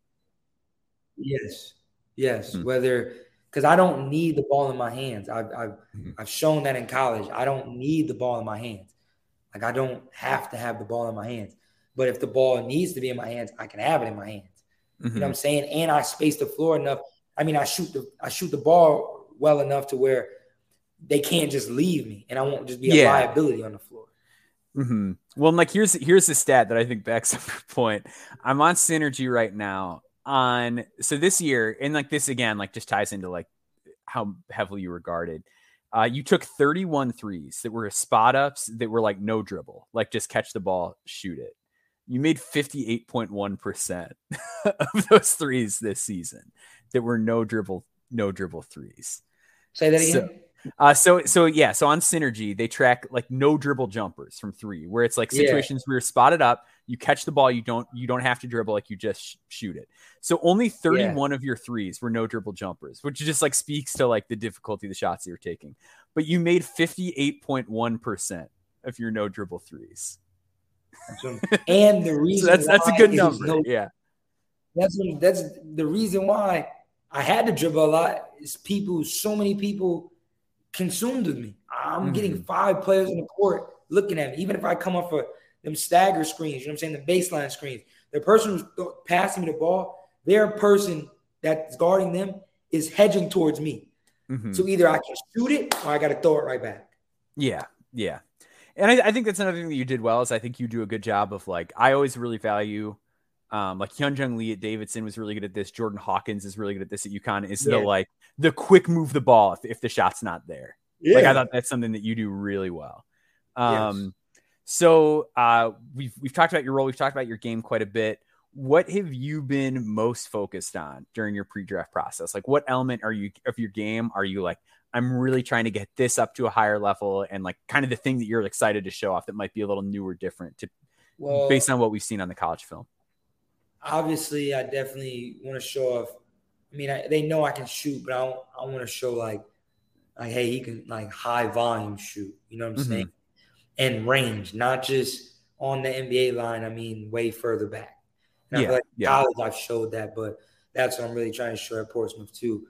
Yes. Yes. Hmm. Whether, because I don't need the ball in my hands. I've, I've, mm-hmm. I've shown that in college. I don't need the ball in my hands. Like, I don't have to have the ball in my hands. But if the ball needs to be in my hands, I can have it in my hands. Mm-hmm. You know what I'm saying? And I space the floor enough. I mean, I shoot the I shoot the ball well enough to where they can't just leave me, and I won't just be a yeah. liability on the floor. Mm-hmm. Well, like here's here's the stat that I think backs up your point. I'm on Synergy right now. On so this year, and like this again, like just ties into like how heavily you regarded. Uh, you took thirty-one threes that were spot ups that were like no dribble, like just catch the ball, shoot it. You made fifty-eight point one percent of those threes this season that were no dribble, no dribble threes. Say that again. So, uh, so, so yeah. So on Synergy, they track like no dribble jumpers from three, where it's like situations yeah. where you're spotted up, you catch the ball, you don't, you don't have to dribble, like you just sh- shoot it. So only thirty-one yeah. of your threes were no dribble jumpers, which just like speaks to like the difficulty of the shots you're taking. But you made fifty-eight point one percent of your no dribble threes. And the reason so that's that's a good number. No, yeah, that's that's the reason why I had to dribble a lot. Is people, so many people consumed with me. I'm mm-hmm. getting five players on the court looking at me. Even if I come up for them stagger screens, you know what I'm saying, the baseline screens. The person who's passing me the ball, their person that's guarding them is hedging towards me. Mm-hmm. So either I can shoot it or I got to throw it right back. Yeah, yeah. And I, I think that's another thing that you did well is I think you do a good job of like, I always really value um, like Hyunjung Lee at Davidson was really good at this. Jordan Hawkins is really good at this at UConn. Is yeah. the like the quick move the ball if, if the shot's not there. Yeah. Like I thought that's something that you do really well. Um, yes. So uh, we've, we've talked about your role. We've talked about your game quite a bit. What have you been most focused on during your pre-draft process? Like what element are you of your game? Are you like, I'm really trying to get this up to a higher level and like kind of the thing that you're excited to show off that might be a little new or different to well, based on what we've seen on the college film? Obviously, I definitely want to show off. I mean, I, they know I can shoot, but I, I want to show like, like, hey, he can like high volume shoot. You know what I'm mm-hmm. saying? And range, not just on the N B A line. I mean, way further back. And yeah, I feel like yeah. college I've showed that, but that's what I'm really trying to show at Portsmouth too.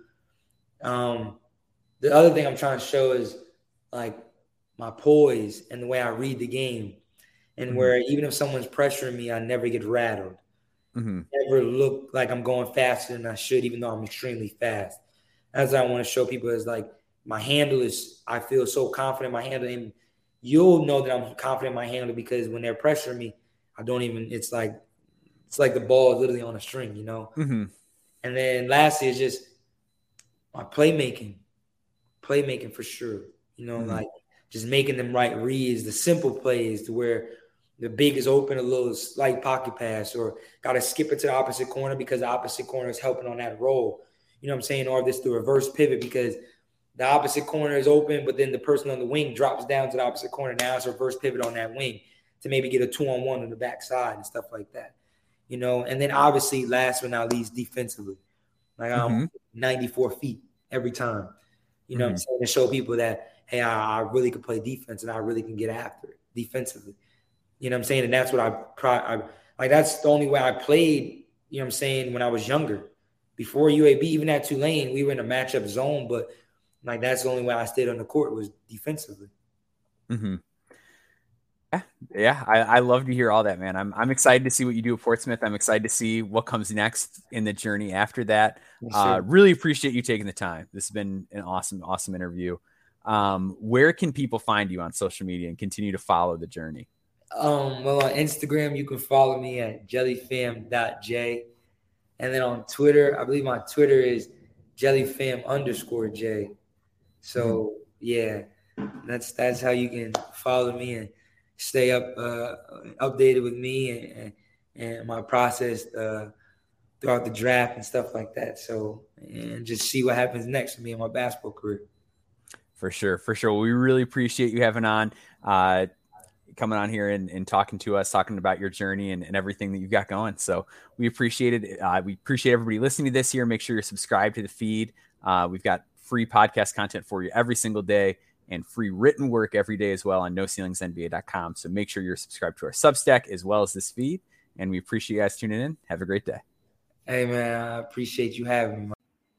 Um, the other thing I'm trying to show is like my poise and the way I read the game, and mm-hmm. where even if someone's pressuring me, I never get rattled. Mm-hmm. Never look like I'm going faster than I should, even though I'm extremely fast. As I want to show people is like my handle is, I feel so confident in my handle, and you'll know that I'm confident in my handle because when they're pressuring me, I don't even, it's like, it's like the ball is literally on a string, you know? Mm-hmm. And then lastly is just my playmaking, playmaking for sure. You know, mm-hmm. like just making them right reads, the simple plays to where the big is open, a little slight pocket pass, or got to skip it to the opposite corner because the opposite corner is helping on that roll. You know what I'm saying? Or this the reverse pivot because the opposite corner is open, but then the person on the wing drops down to the opposite corner. Now it's a reverse pivot on that wing to maybe get a two-on-one on the backside and stuff like that. You know, and then obviously last but not least defensively. Like I'm mm-hmm. ninety-four feet every time. You know mm-hmm. what I'm saying? To show people that, hey, I, I really can play defense and I really can get after it defensively. You know what I'm saying? And that's what I, I like, that's the only way I played, you know what I'm saying, when I was younger. Before U A B, even at Tulane, we were in a matchup zone, but like that's the only way I stayed on the court was defensively. Mm-hmm. Yeah, yeah. I, I love to hear all that, man. I'm I'm excited to see what you do at Portsmouth. I'm excited to see what comes next in the journey after that. Yes, uh, really appreciate you taking the time. This has been an awesome, awesome interview. Um, where can people find you on social media and continue to follow the journey? Um, well, on Instagram, you can follow me at jellyfam dot j. And then on Twitter, I believe my Twitter is jellyfam underscore j. So, mm-hmm. yeah, that's that's how you can follow me and stay up uh, updated with me and, and, and my process uh, throughout the draft and stuff like that. So, and just see what happens next for me in my basketball career. For sure, for sure. We really appreciate you having on. Uh, coming on here and, and talking to us, talking about your journey and, and everything that you've got going. So we appreciate it. Uh, we appreciate everybody listening to this here. Make sure you're subscribed to the feed. Uh, we've got free podcast content for you every single day and free written work every day as well on no ceilings N B A dot com. So make sure you're subscribed to our Substack as well as this feed. And we appreciate you guys tuning in. Have a great day. Hey, man, I appreciate you having me.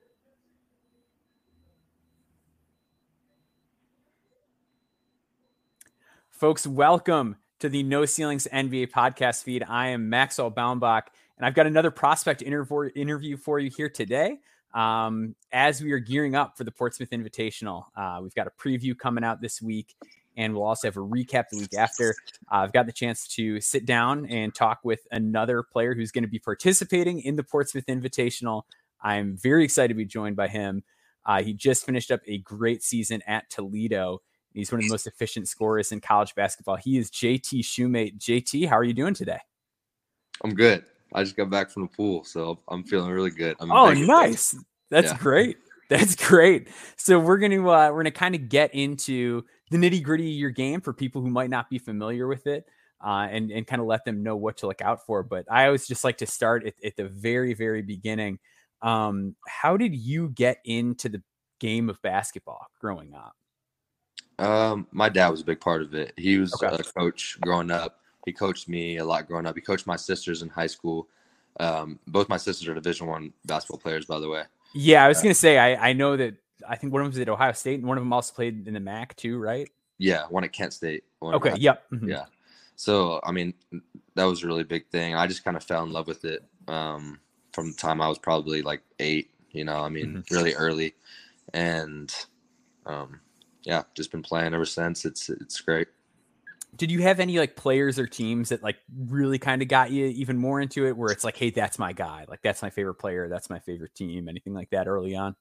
Folks, welcome to the No Ceilings N B A podcast feed. I am Maxwell Baumbach, and I've got another prospect interv- interview for you here today. Um, as we are gearing up for the Portsmouth Invitational, uh, we've got a preview coming out this week, and we'll also have a recap the week after. Uh, I've got the chance to sit down and talk with another player who's going to be participating in the Portsmouth Invitational. I'm very excited to be joined by him. Uh, he just finished up a great season at Toledo. He's one of the most efficient scorers in college basketball. He is J T Shumate. J T, how are you doing today? I'm good. I just got back from the pool, so I'm feeling really good. I'm oh, nice. Day. That's yeah. great. That's great. So we're going to uh, we're going to kind of get into the nitty gritty of your game for people who might not be familiar with it, uh, and and kind of let them know what to look out for. But I always just like to start at, at the very very beginning. Um, how did you get into the game of basketball growing up? Um, my dad was a big part of it. He was okay. a coach growing up. He coached me a lot growing up. He coached my sisters in high school. Um, both my sisters are Division One basketball players, by the way. Yeah, I was uh, going to say, I, I know that I think one of them was at Ohio State and one of them also played in the M A C too, right? Yeah, one at Kent State. Okay, yep. Mm-hmm. Yeah. So, I mean, that was a really big thing. I just kind of fell in love with it um, from the time I was probably like eight, you know, I mean, mm-hmm. really early. And, um, yeah, just been playing ever since. It's it's great. Did you have any like players or teams that like really kind of got you even more into it where it's like, hey, that's my guy. Like that's my favorite player. That's my favorite team. Anything like that early on?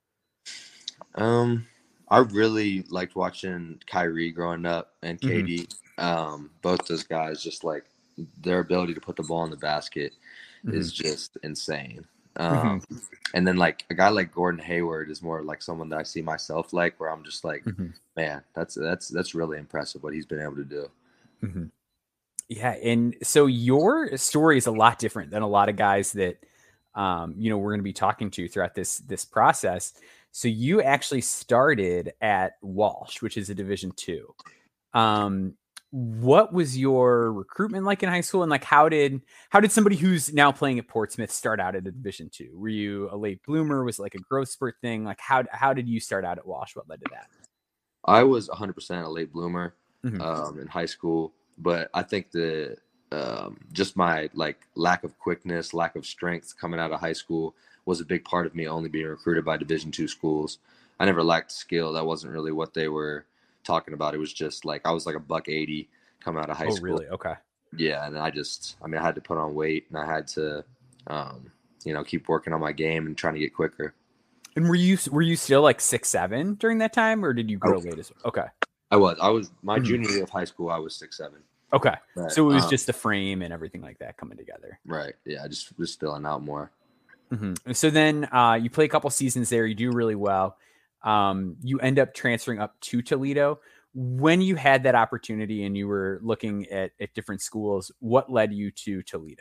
Um, I really liked watching Kyrie growing up and K D. Mm-hmm. Um, both those guys, just like their ability to put the ball in the basket mm-hmm. is just insane. Um, mm-hmm. And then like a guy like Gordon Hayward is more like someone that I see myself like, where I'm just like, mm-hmm. man, that's that's that's really impressive what he's been able to do. Mm-hmm. Yeah, and so your story is a lot different than a lot of guys that um, you know we're going to be talking to throughout this this process. So you actually started at Walsh, which is a Division two. Um, what was your recruitment like in high school, and like how did how did somebody who's now playing at Portsmouth start out at a Division two? Were you a late bloomer? Was it like a growth spurt thing? Like how how did you start out at Walsh? What led to that? I was one hundred percent a late bloomer mm-hmm. um, in high school, but I think the um, just my like lack of quickness, lack of strength coming out of high school was a big part of me only being recruited by Division two schools. I never lacked skill. That wasn't really what they were talking about. It was just like I was like a buck eighty coming out of high oh, school. Really? Okay. Yeah, and I just, I mean, I had to put on weight, and I had to, um, you know, keep working on my game and trying to get quicker. And were you were you still like six seven during that time, or did you grow okay. late as well? Okay. I was. I was my mm-hmm. junior year of high school. I was six seven. Okay, but, so it was um, just the frame and everything like that coming together. Right. Yeah, just just filling out more. Mm-hmm. So then uh, you play a couple seasons there. You do really well. Um, you end up transferring up to Toledo. When you had that opportunity and you were looking at, at different schools, what led you to Toledo?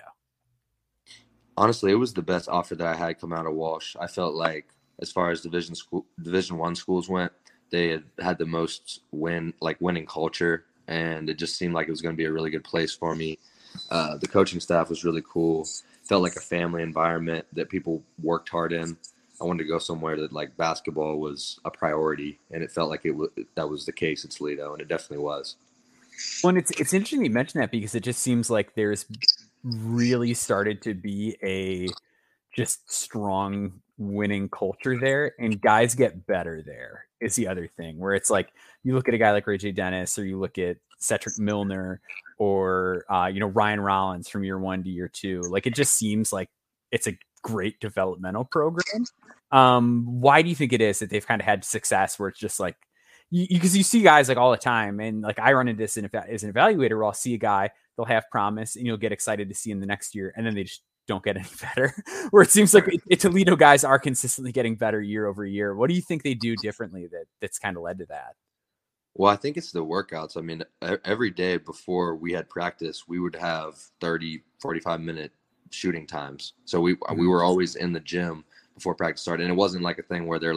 Honestly, it was the best offer that I had come out of Walsh. I felt like as far as division school, division one schools went, they had had the most win, like winning culture. And it just seemed like it was going to be a really good place for me. Uh, the coaching staff was really cool. Felt like a family environment that people worked hard in. I wanted to go somewhere that like basketball was a priority, and it felt like it w- that was the case at Toledo, and it definitely was. Well, and it's it's interesting you mention that because it just seems like there's really started to be a just strong winning culture there, and guys get better there is the other thing, where it's like you look at a guy like Ray J. Dennis, or you look at Cedric Milner, or uh, you know Ryan Rollins from year one to year two. Like it just seems like it's a great developmental program. Um, why do you think it is that they've kind of had success where it's just like, you because you, you see guys like all the time, and like I run into this in, as an evaluator where I'll see a guy, they'll have promise and you'll get excited to see him the next year, and then they just don't get any better. Where it seems like it, it, Toledo guys are consistently getting better year over year. What do you think they do differently that that's kind of led to that? Well, I think it's the workouts. I mean, every day before we had practice, we would have thirty, forty-five minute shooting times. So we mm-hmm. we were always in the gym before practice started. And it wasn't like a thing where they're like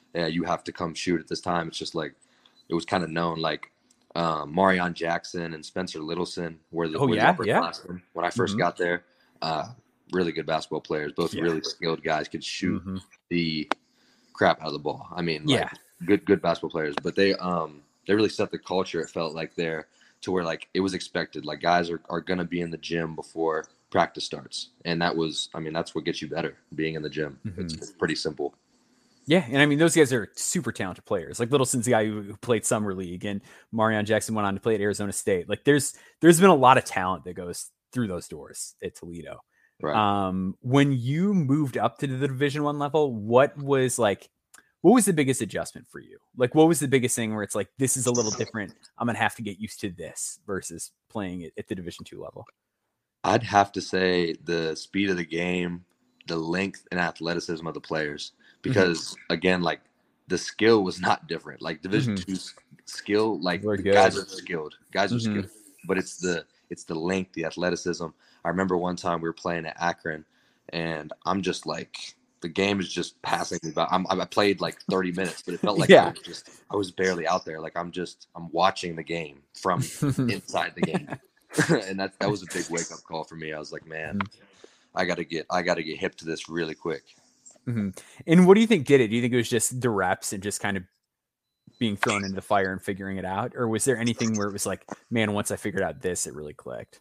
yeah, you have to come shoot at this time. It's just like, it was kind of known, like um, Marion Jackson and Spencer Littleson were the, oh, were yeah, the yeah. upperclassmen when I first mm-hmm. got there. Uh, really good basketball players, both yeah. really skilled guys, could shoot mm-hmm. the crap out of the ball. I mean, like, yeah, good, good basketball players, but they, um, they really set the culture. It felt like there to where like it was expected, like guys are, are going to be in the gym before practice starts. And that was, I mean, that's what gets you better, being in the gym. Mm-hmm. It's, it's pretty simple. Yeah, and I mean, those guys are super talented players. Like Littleson's the guy who, who played summer league, and Marion Jackson went on to play at Arizona State. Like there's there's been a lot of talent that goes through those doors at Toledo. Right. Um, when you moved up to the Division One level, what was like, what was the biggest adjustment for you? Like, what was the biggest thing where it's like, this is a little different, I'm gonna have to get used to this versus playing it at the Division Two level? I'd have to say the speed of the game, the length and athleticism of the players. Because mm-hmm. again, like the skill was not different. Like Division mm-hmm. two skill, like the guys are skilled, guys are mm-hmm. skilled, but it's the it's the length, the athleticism. I remember one time we were playing at Akron, and I'm just like, the game is just passing me by. I'm, I played like thirty minutes, but it felt like yeah. I was just I was barely out there. Like I'm just I'm watching the game from inside the game, and that that was a big wake up call for me. I was like, man, mm-hmm. I gotta get I gotta get hip to this really quick. Mm-hmm. And what do you think did it? Do you think it was just the reps and just kind of being thrown into the fire and figuring it out? Or was there anything where it was like, man, once I figured out this, it really clicked?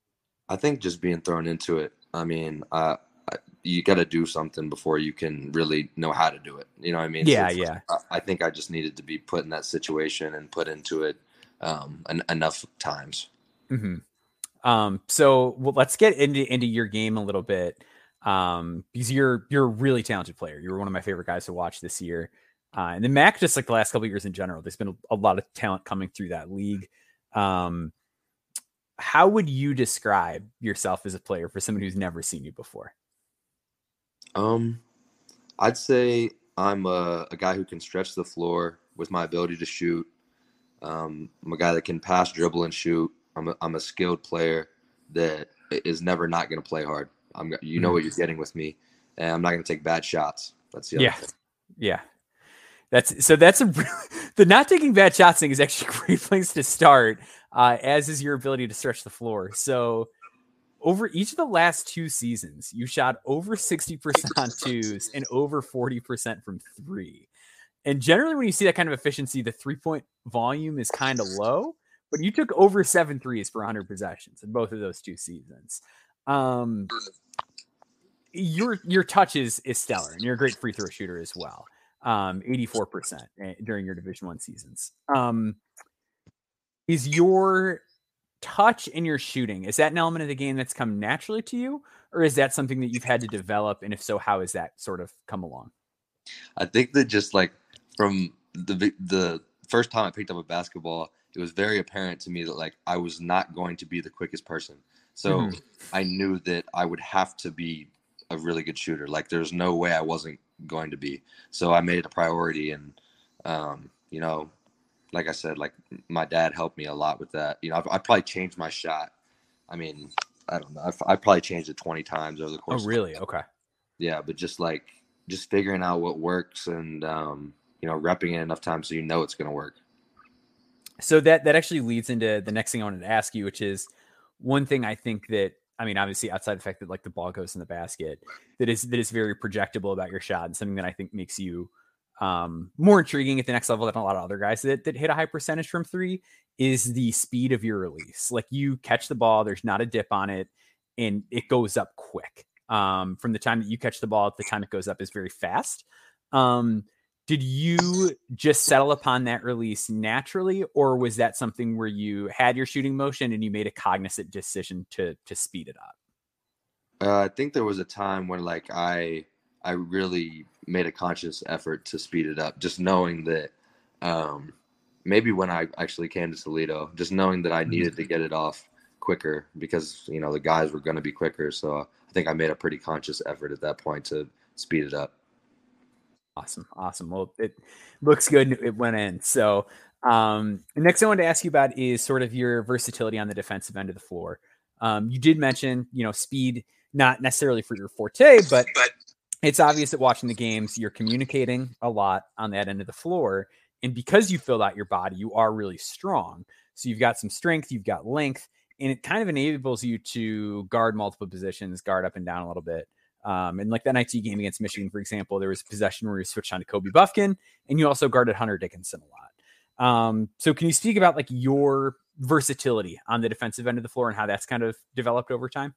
I think just being thrown into it. I mean, uh, you got to do something before you can really know how to do it. You know what I mean? Yeah, so yeah. I, I think I just needed to be put in that situation and put into it um, en- enough times. Mm-hmm. Um, so well, let's get into, into your game a little bit. Um, because you're you're a really talented player. You were one of my favorite guys to watch this year. Uh, and then M A C, just like the last couple of years in general, there's been a, a lot of talent coming through that league. Um, how would you describe yourself as a player for someone who's never seen you before? Um, I'd say I'm a, a guy who can stretch the floor with my ability to shoot. Um, I'm a guy that can pass, dribble, and shoot. I'm a, I'm a skilled player that is never not going to play hard. I'm, you know what you're getting with me, and I'm not going to take bad shots. That's the other yeah, thing. yeah. That's so. That's a the not taking bad shots thing is actually a great place to start. Uh, as is your ability to stretch the floor. So, over each of the last two seasons, you shot over sixty percent on twos and over forty percent from three. And generally, when you see that kind of efficiency, the three point volume is kind of low. But you took over seven threes for one hundred possessions in both of those two seasons. Um, your your touch is, is stellar, and you're a great free throw shooter as well. Um, eighty-four percent during your Division One seasons. Um, is your touch and your shooting, is that an element of the game that's come naturally to you, or is that something that you've had to develop? And if so, how has that sort of come along? I think that just like from the the first time I picked up a basketball, it was very apparent to me that like I was not going to be the quickest person. So mm-hmm. I knew that I would have to be a really good shooter. Like there's no way I wasn't going to be. So I made it a priority. And, um, you know, like I said, like my dad helped me a lot with that. You know, I probably changed my shot. I mean, I don't know. I've, I probably changed it twenty times over the course. Oh, really? Of okay. Yeah. But just like, just figuring out what works and, um, you know, repping it enough times so you know it's going to work. So that, that actually leads into the next thing I wanted to ask you, which is one thing I think that, I mean, obviously outside the fact that like the ball goes in the basket, that is, that is very projectable about your shot, and something that I think makes you um, more intriguing at the next level than a lot of other guys that, that hit a high percentage from three, is the speed of your release. Like you catch the ball, there's not a dip on it, and it goes up quick. Um, from the time that you catch the ball to the time it goes up is very fast. Um, Did you just settle upon that release naturally, or was that something where you had your shooting motion and you made a cognizant decision to to speed it up? Uh, I think there was a time when like I I really made a conscious effort to speed it up, just knowing that um, maybe when I actually came to Toledo, just knowing that I needed to get it off quicker because, you know, the guys were going to be quicker. So I think I made a pretty conscious effort at that point to speed it up. Awesome. Awesome. Well, it looks good. It went in. So um, the next thing I wanted to ask you about is sort of your versatility on the defensive end of the floor. Um, you did mention, you know, speed, not necessarily for your forte, but it's obvious that watching the games, you're communicating a lot on that end of the floor. And because you filled out your body, you are really strong. So you've got some strength, you've got length, and it kind of enables you to guard multiple positions, guard up and down a little bit. Um, and like that N I T game against Michigan, for example, there was a possession where you switched on to Kobe Buffkin, and you also guarded Hunter Dickinson a lot. Um, so can you speak about like your versatility on the defensive end of the floor and how that's kind of developed over time?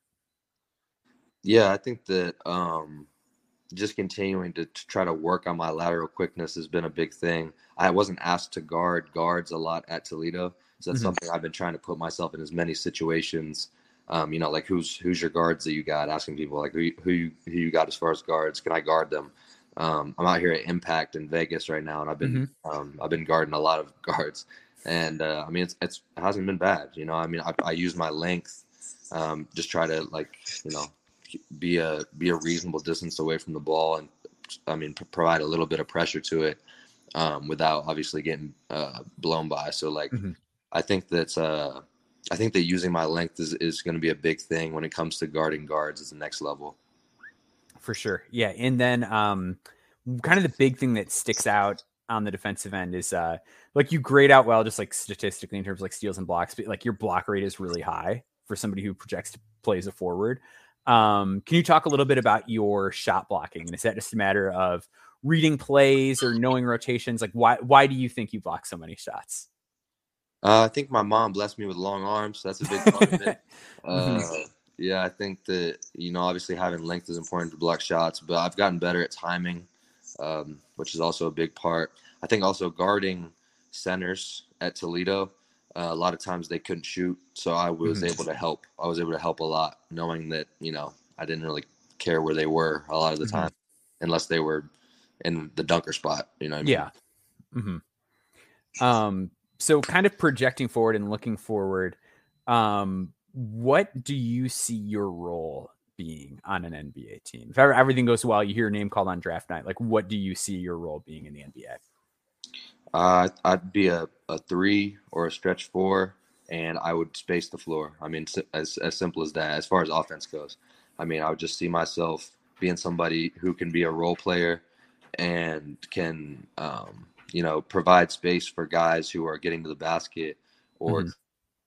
Yeah, I think that um, just continuing to, to try to work on my lateral quickness has been a big thing. I wasn't asked to guard guards a lot at Toledo, so that's mm-hmm. something I've been trying to put myself in as many situations. Um, you know, like who's who's your guards that you got? Asking people like who who you, who you got as far as guards? Can I guard them? Um, I'm out here at Impact in Vegas right now, and I've been mm-hmm. um, I've been guarding a lot of guards, and uh, I mean it's, it's it hasn't been bad. You know, I mean I, I use my length, um, just try to like you know be a be a reasonable distance away from the ball, and I mean p- provide a little bit of pressure to it um, without obviously getting uh, blown by. So like mm-hmm. I think that's uh. I think that using my length is, is going to be a big thing when it comes to guarding guards at the next level. For sure. Yeah. And then um, kind of the big thing that sticks out on the defensive end is uh, like you grade out well, just like statistically in terms of like steals and blocks, but like your block rate is really high for somebody who projects to play as a forward. Um, can you talk a little bit about your shot blocking? And is that just a matter of reading plays or knowing rotations? Like why, why do you think you block so many shots? Uh, I think my mom blessed me with long arms. So that's a big part of it. Uh, yeah, I think that, you know, obviously having length is important to block shots, but I've gotten better at timing, um, which is also a big part. I think also guarding centers at Toledo, uh, a lot of times they couldn't shoot. So I was mm-hmm. able to help. I was able to help a lot, knowing that, you know, I didn't really care where they were a lot of the mm-hmm. time, unless they were in the dunker spot, you know what I mean? Yeah. Mm-hmm. Um, So kind of projecting forward and looking forward, um, what do you see your role being on an N B A team? If ever, everything goes well, you hear your name called on draft night. Like, what do you see your role being in the N B A? Uh, I'd be a, a three or a stretch four, and I would space the floor. I mean, as as simple as that. As far as offense goes, I mean, I would just see myself being somebody who can be a role player and can um, – you know, provide space for guys who are getting to the basket or mm-hmm.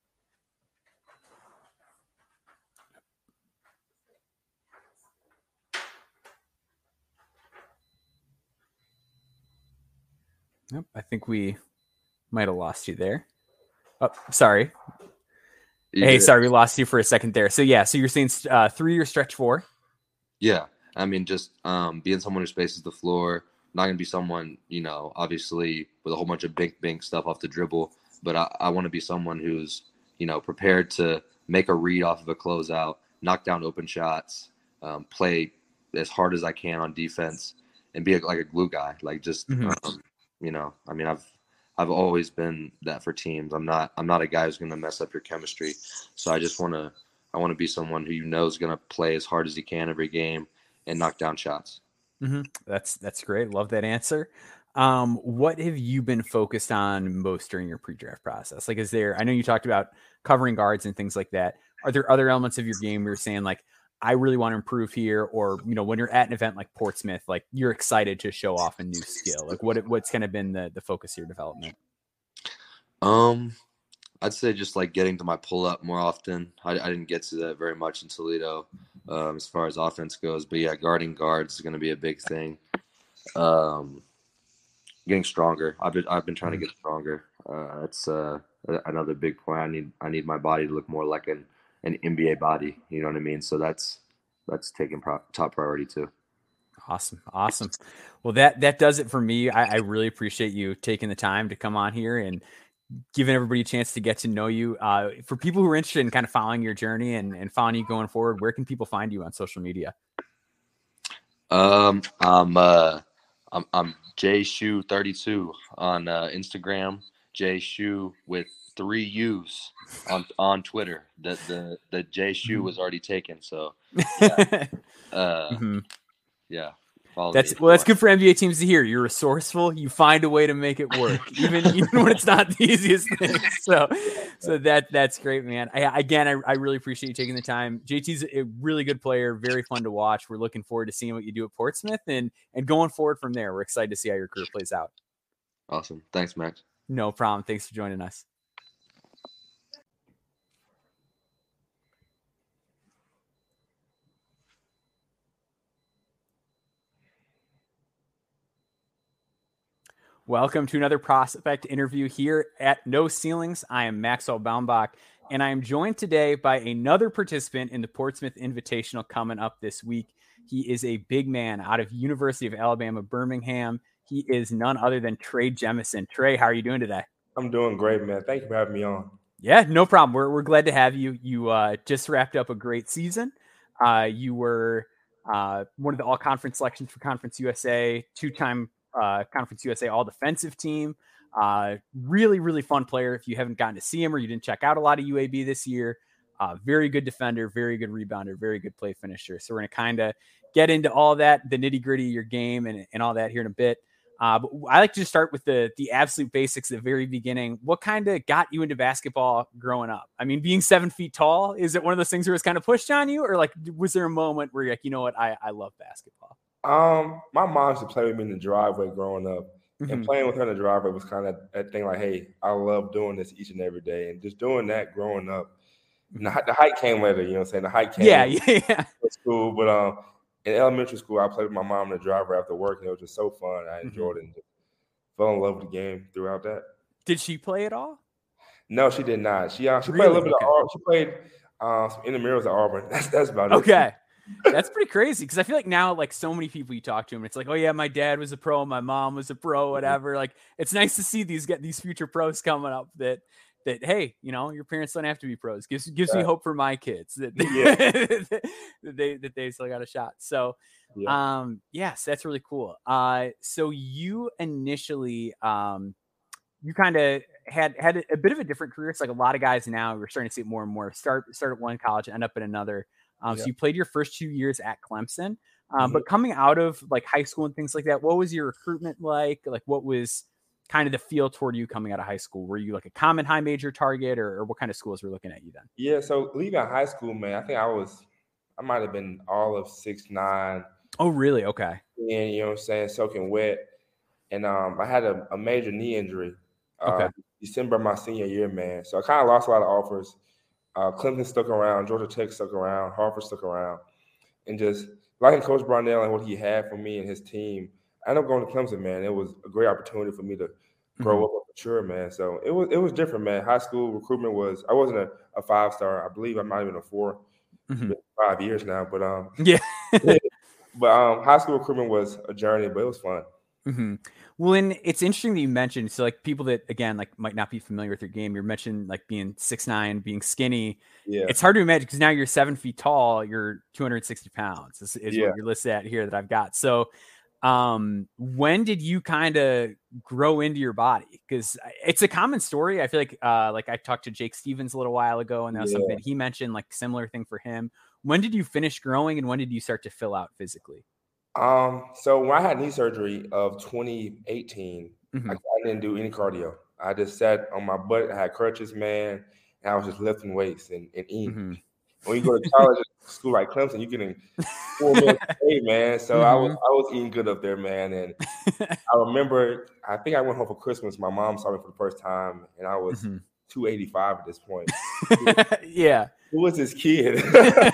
Nope, I think we might have lost you there. Oh, sorry. You hey, did. Sorry, we lost you for a second there. So yeah, so you're saying uh, three or stretch four? Yeah, I mean, just um, being someone who spaces the floor. Not going to be someone, you know, obviously with a whole bunch of bink bink stuff off the dribble, but I, I want to be someone who's, you know, prepared to make a read off of a closeout, knock down open shots, um, play as hard as I can on defense, and be a, like a glue guy. Like just, mm-hmm. um, you know, I mean, I've I've always been that for teams. I'm not I'm not a guy who's going to mess up your chemistry. So I just want to I want to be someone who you know is going to play as hard as he can every game and knock down shots. Mm-hmm. That's that's great. Love that answer. Um, what have you been focused on most during your pre-draft process? Like, is there? I know you talked about covering guards and things like that. Are there other elements of your game you're saying like, I really want to improve here, or you know, when you're at an event like Portsmouth, like you're excited to show off a new skill? Like, what what's kind of been the the focus of your development? Um, I'd say just like getting to my pull up more often. I, I didn't get to that very much in Toledo. Um, as far as offense goes, but yeah, guarding guards is going to be a big thing. Um, getting stronger. I've been I've been trying to get stronger. Uh, that's uh, another big point. I need I need my body to look more like an, an N B A body. You know what I mean? So that's that's taking pro- top priority too. Awesome, awesome. Well, that that does it for me. I, I really appreciate you taking the time to come on here and giving everybody a chance to get to know you. Uh, for people who are interested in kind of following your journey and, and following you going forward, where can people find you on social media? Um, I'm, uh, I'm, I'm J Shoe thirty-two on uh, Instagram, J Shoe with three U's on, on Twitter. The, the, the J Shoe was already taken. So yeah. uh, mm-hmm. yeah. Follow That's well, that's good for N B A teams to hear. You're resourceful. You find a way to make it work, even even when it's not the easiest thing. So, so that that's great, man. I, again, I, I really appreciate you taking the time. J T's a really good player, very fun to watch. We're looking forward to seeing what you do at Portsmouth and and going forward from there. We're excited to see how your career plays out. Awesome. Thanks, Max. No problem. Thanks for joining us. Welcome to another prospect interview here at No Ceilings. I am Maxwell Baumbach, and I am joined today by another participant in the Portsmouth Invitational coming up this week. He is a big man out of University of Alabama, Birmingham. He is none other than Trey Jemison. Trey, how are you doing today? I'm doing great, man. Thank you for having me on. Yeah, no problem. We're we're glad to have you. You uh, just wrapped up a great season. Uh, you were uh, one of the all-conference selections for Conference U S A, two-time Uh, Conference U S A all defensive team. Uh, really, really fun player. If you haven't gotten to see him or you didn't check out a lot of U A B this year, uh, very good defender, very good rebounder, very good play finisher. So we're going to kind of get into all that, the nitty gritty of your game and, and all that here in a bit. Uh, but I like to just start with the, the absolute basics at the very beginning. What kind of got you into basketball growing up? I mean, being seven feet tall, is it one of those things where it's kind of pushed on you, or like, was there a moment where you're like, you know what, I, I love basketball? Um, my mom used to play with me in the driveway growing up, Mm-hmm. and playing with her in the driveway was kind of that thing like, hey, I love doing this each and every day, and just doing that growing up. And the, the height came later, you know what I'm saying? The height came Yeah, yeah, yeah. school, but um, in elementary school, I played with my mom in the driveway after work, and it was just so fun. I enjoyed mm-hmm. it and just fell in love with the game throughout that. Did she play at all? No, she did not. She uh, she really? played a little bit okay. of Auburn. She played uh, some intramurals at Auburn. That's that's about it. Okay. That's pretty crazy because I feel like now, like so many people you talk to them, it's like, oh yeah, my dad was a pro, my mom was a pro, whatever. Like it's nice to see these get these future pros coming up that that hey, you know, your parents don't have to be pros. Gives gives yeah. me hope for my kids that they, yeah. that they that they still got a shot. So, yeah. um, yes, that's really cool. Uh, so you initially, um, you kind of had had a bit of a different career. It's like a lot of guys now we're starting to see it more and more. Start start at one college, end up at another. Um, yeah. So you played your first two years at Clemson, um, mm-hmm. but coming out of like high school and things like that, what was your recruitment like? Like what was kind of the feel toward you coming out of high school? Were you like a common high major target or, or what kind of schools were looking at you then? Yeah. So leaving high school, man, I think I was, I might've been all of six, nine. Oh, really? Okay. And you know what I'm saying? Soaking wet. And um, I had a, a major knee injury. Okay. Uh, December of my senior year, man. So I kind of lost a lot of offers. Uh, Clemson stuck around, Georgia Tech stuck around, Harvard stuck around, and just liking Coach Brownell and what he had for me and his team, I ended up going to Clemson, man. It was a great opportunity for me to grow mm-hmm. up and mature, man. So it was it was different, man. High school recruitment was I wasn't a, a five star, I believe I might have been a four. Mm-hmm. It's been five years now, but um yeah, but um high school recruitment was a journey, but it was fun. Mm-hmm. Well, and it's interesting that you mentioned, so like people that, again, like might not be familiar with your game, you're mentioning like being six nine, being skinny. Yeah. It's hard to imagine because now you're seven feet tall, you're two hundred sixty pounds is, is yeah. what you're listed at here that I've got. So um, when did you kind of grow into your body? Because it's a common story. I feel like, uh, like I talked to Jake Stevens a little while ago and that was yeah. something that he mentioned, like similar thing for him. When did you finish growing and when did you start to fill out physically? Um, so when I had knee surgery of twenty eighteen, mm-hmm. I, I didn't do any cardio. I just sat on my butt. I had crutches, man, and I was just lifting weights and, and eating. Mm-hmm. When you go to college school like Clemson, you're getting four meals a day, man. So mm-hmm. I was I was eating good up there, man. And I remember, I think I went home for Christmas. My mom saw me for the first time, and I was mm-hmm. two eighty-five at this point. Yeah. Who was this kid?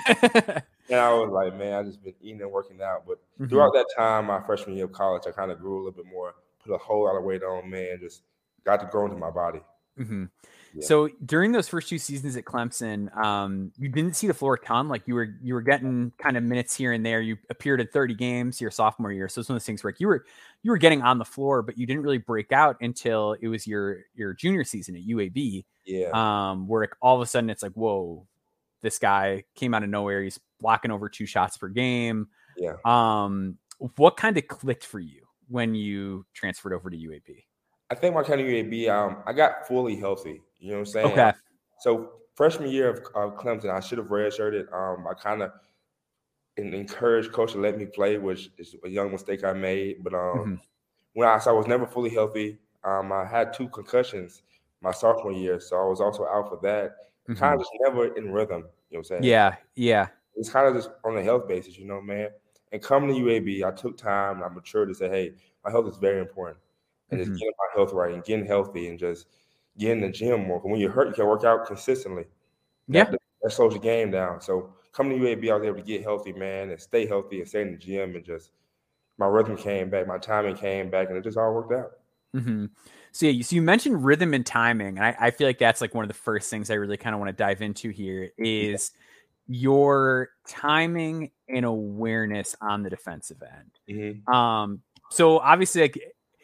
And I was like, man, I just been eating and working out. But mm-hmm. throughout that time, my freshman year of college, I kind of grew a little bit more, put a whole lot of weight on, man, just got to grow into my body. Mm-hmm. Yeah. So during those first two seasons at Clemson, um, you didn't see the floor a ton. Like you were, you were getting kind of minutes here and there. You appeared at thirty games your sophomore year. So it's one of those things where like you were, you were getting on the floor, but you didn't really break out until it was your, your junior season at U A B. Yeah. Um, where like, all of a sudden it's like, whoa, this guy came out of nowhere. He's blocking over two shots per game. Yeah. Um, what kind of clicked for you when you transferred over to U A B? I think my kind of U A B, um, I got fully healthy. You know what I'm saying? Okay. So freshman year of uh, Clemson, I should have redshirted. Um, I kind of and encouraged coach to let me play, which is a young mistake I made. But um, Mm-hmm. when I, so I was never fully healthy. Um, I had two concussions my sophomore year, so I was also out for that. Mm-hmm. Kind of just never in rhythm, you know what I'm saying? Yeah, yeah. It's kind of just on a health basis, you know, man. And coming to U A B, I took time, I matured to say, hey, my health is very important. And Mm-hmm. just getting my health right and getting healthy and just getting in the gym more. When you're hurt, you can't work out consistently. Yeah. That, that slows the game down. So coming to U A B, I was able to get healthy, man, and stay healthy and stay in the gym, and just my rhythm came back, my timing came back, and it just all worked out. Mm-hmm. So yeah, you, so you mentioned rhythm and timing, and I, I feel like that's like one of the first things I really kind of want to dive into here is your timing and awareness on the defensive end. Mm-hmm. Um, so obviously, like,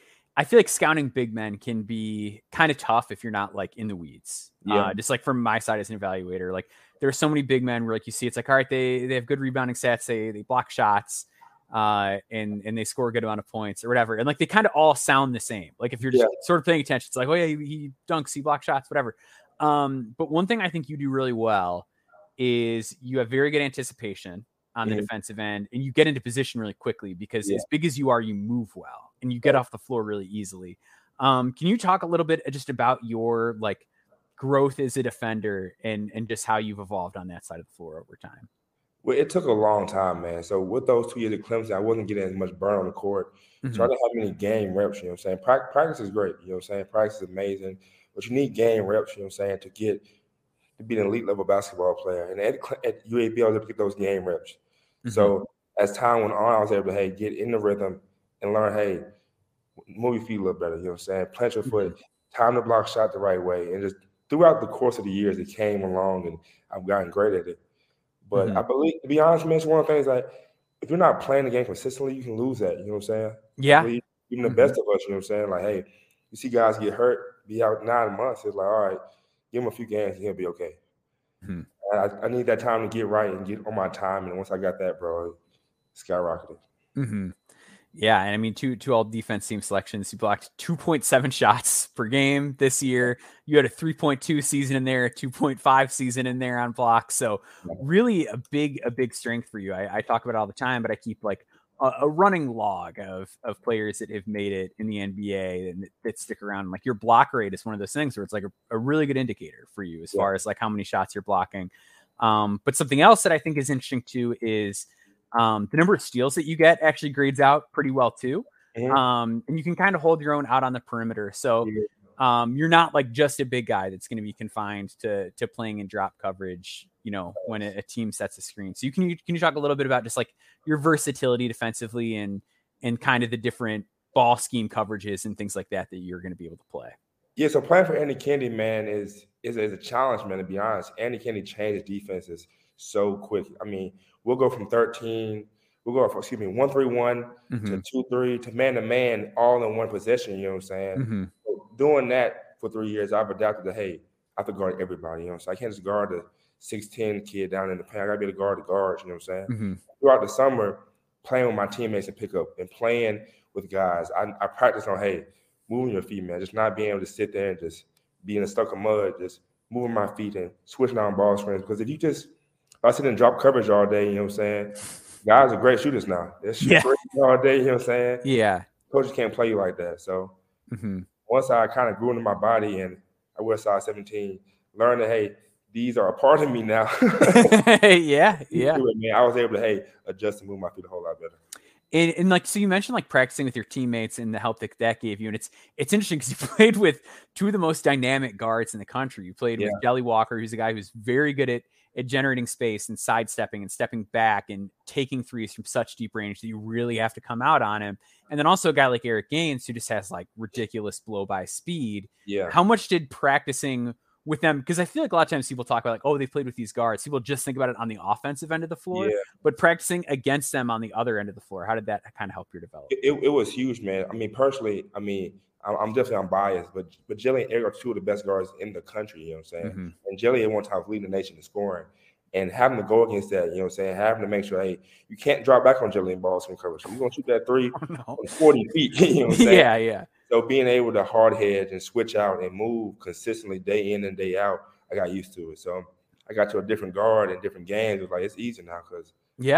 I feel like scouting big men can be kind of tough if you're not like in the weeds. Yeah. Uh, just like from my side as an evaluator, like there are so many big men where like you see it's like, all right, they they have good rebounding stats, they they block shots, uh, and and they score a good amount of points or whatever, and like they kind of all sound the same. Like if you're just Yeah. sort of paying attention, it's like, oh yeah, he, he dunks, he blocks shots, whatever. Um, but one thing I think you do really well is you have very good anticipation on the Mhm. defensive end, and you get into position really quickly because Yeah. as big as you are, you move well and you get off the floor really easily. Um, can you talk a little bit just about your like growth as a defender and and just how you've evolved on that side of the floor over time? Well, it took a long time, man. So with those two years at Clemson, I wasn't getting as much burn on the court. Mm-hmm. So I didn't have many game reps, you know what I'm saying? Pra- practice is great, you know what I'm saying? Practice is amazing. But you need game reps, you know what I'm saying, to get to be an elite level basketball player. And at, at U A B, I was able to get those game reps. Mm-hmm. So as time went on, I was able to, hey, get in the rhythm and learn, hey, move your feet a little better, you know what I'm saying? Plant your foot, Mm-hmm. time to block shot the right way. And just throughout the course of the years, it came along and I've gotten great at it. But Mm-hmm. I believe, to be honest, man, it's one of the things like if you're not playing the game consistently, you can lose that. You know what I'm saying? Yeah. I believe even the Mm-hmm. best of us, you know what I'm saying? Like, hey, you see guys get hurt, be out nine months. It's like, all right, give him a few games and he'll be okay. Mm-hmm. I, I need that time to get right and get on my time. And once I got that, bro, it skyrocketed. Mm-hmm. Yeah, and I mean, two two all defense team selections. You blocked two point seven shots per game this year. You had a three point two season in there, a two point five season in there on blocks. So really a big a big strength for you. I, I talk about it all the time, but I keep like a, a running log of of players that have made it in the N B A and that, that stick around. Like your block rate is one of those things where it's like a, a really good indicator for you as Yeah. far as like how many shots you're blocking. Um, but something else that I think is interesting too is Um, the number of steals that you get actually grades out pretty well too. Mm-hmm. Um, and you can kind of hold your own out on the perimeter. So Yeah. um, you're not like just a big guy that's going to be confined to to playing in drop coverage, you know, when a, a team sets a screen. So you can you, can you talk a little bit about just like your versatility defensively and and kind of the different ball scheme coverages and things like that that you're going to be able to play? Yeah, so playing for Andy Kennedy, man, is is is a challenge, man. To be honest, Andy Kennedy changed defenses so quick. I mean, we'll go from thirteen, we'll go from excuse me, one three one Mm-hmm. to two three to man to man, all in one possession. You know what I'm saying? Mm-hmm. So doing that for three years, I've adapted to hey, I have to guard everybody. You know, so I can't just guard the six ten kid down in the paint. I gotta be able to guard the guards. You know what I'm saying? Mm-hmm. Throughout the summer, playing with my teammates and pick up and playing with guys, I, I practice on hey, moving your feet, man. Just not being able to sit there and just be in a stuck of mud, just moving my feet and switching on ball screens. Because if you just, if I sit in drop coverage all day, you know what I'm saying? Guys are great shooters now. They shoot Yeah. great all day, you know what I'm saying? Yeah. Coaches can't play you like that. So Mm-hmm. once I kind of grew into my body and I wear size seventeen, learned that, hey, these are a part of me now. yeah. Yeah. Man, I was able to, hey, adjust and move my feet a whole lot better. And, and like, so you mentioned like practicing with your teammates and the help that that gave you. And it's, it's interesting because you played with two of the most dynamic guards in the country. You played Yeah. with Jelly Walker, who's a guy who's very good at, at generating space and sidestepping and stepping back and taking threes from such deep range that you really have to come out on him. And then also a guy like Eric Gaines, who just has like ridiculous blow by speed. Yeah. How much did practicing with them? Because I feel like a lot of times people talk about like, oh, they played with these guards. People just think about it on the offensive end of the floor, Yeah. but practicing against them on the other end of the floor, how did that kind of help your development? It, it was huge, man. I mean, personally, I mean, I'm, I'm definitely I'm biased, but but Jelly and Eric are two of the best guards in the country. You know what I'm saying? Mm-hmm. And Jelly at one time was leading the nation in scoring, and having to go against that, you know what I'm saying? Having to make sure, hey, you can't drop back on Jelly and ball screen coverage. You're gonna shoot that three Oh, no. from forty feet. You know what I'm saying? Yeah, yeah. So being able to hard hedge and switch out and move consistently day in and day out, I got used to it. So I got to a different guard and different games. It was like it's easy now because Yeah.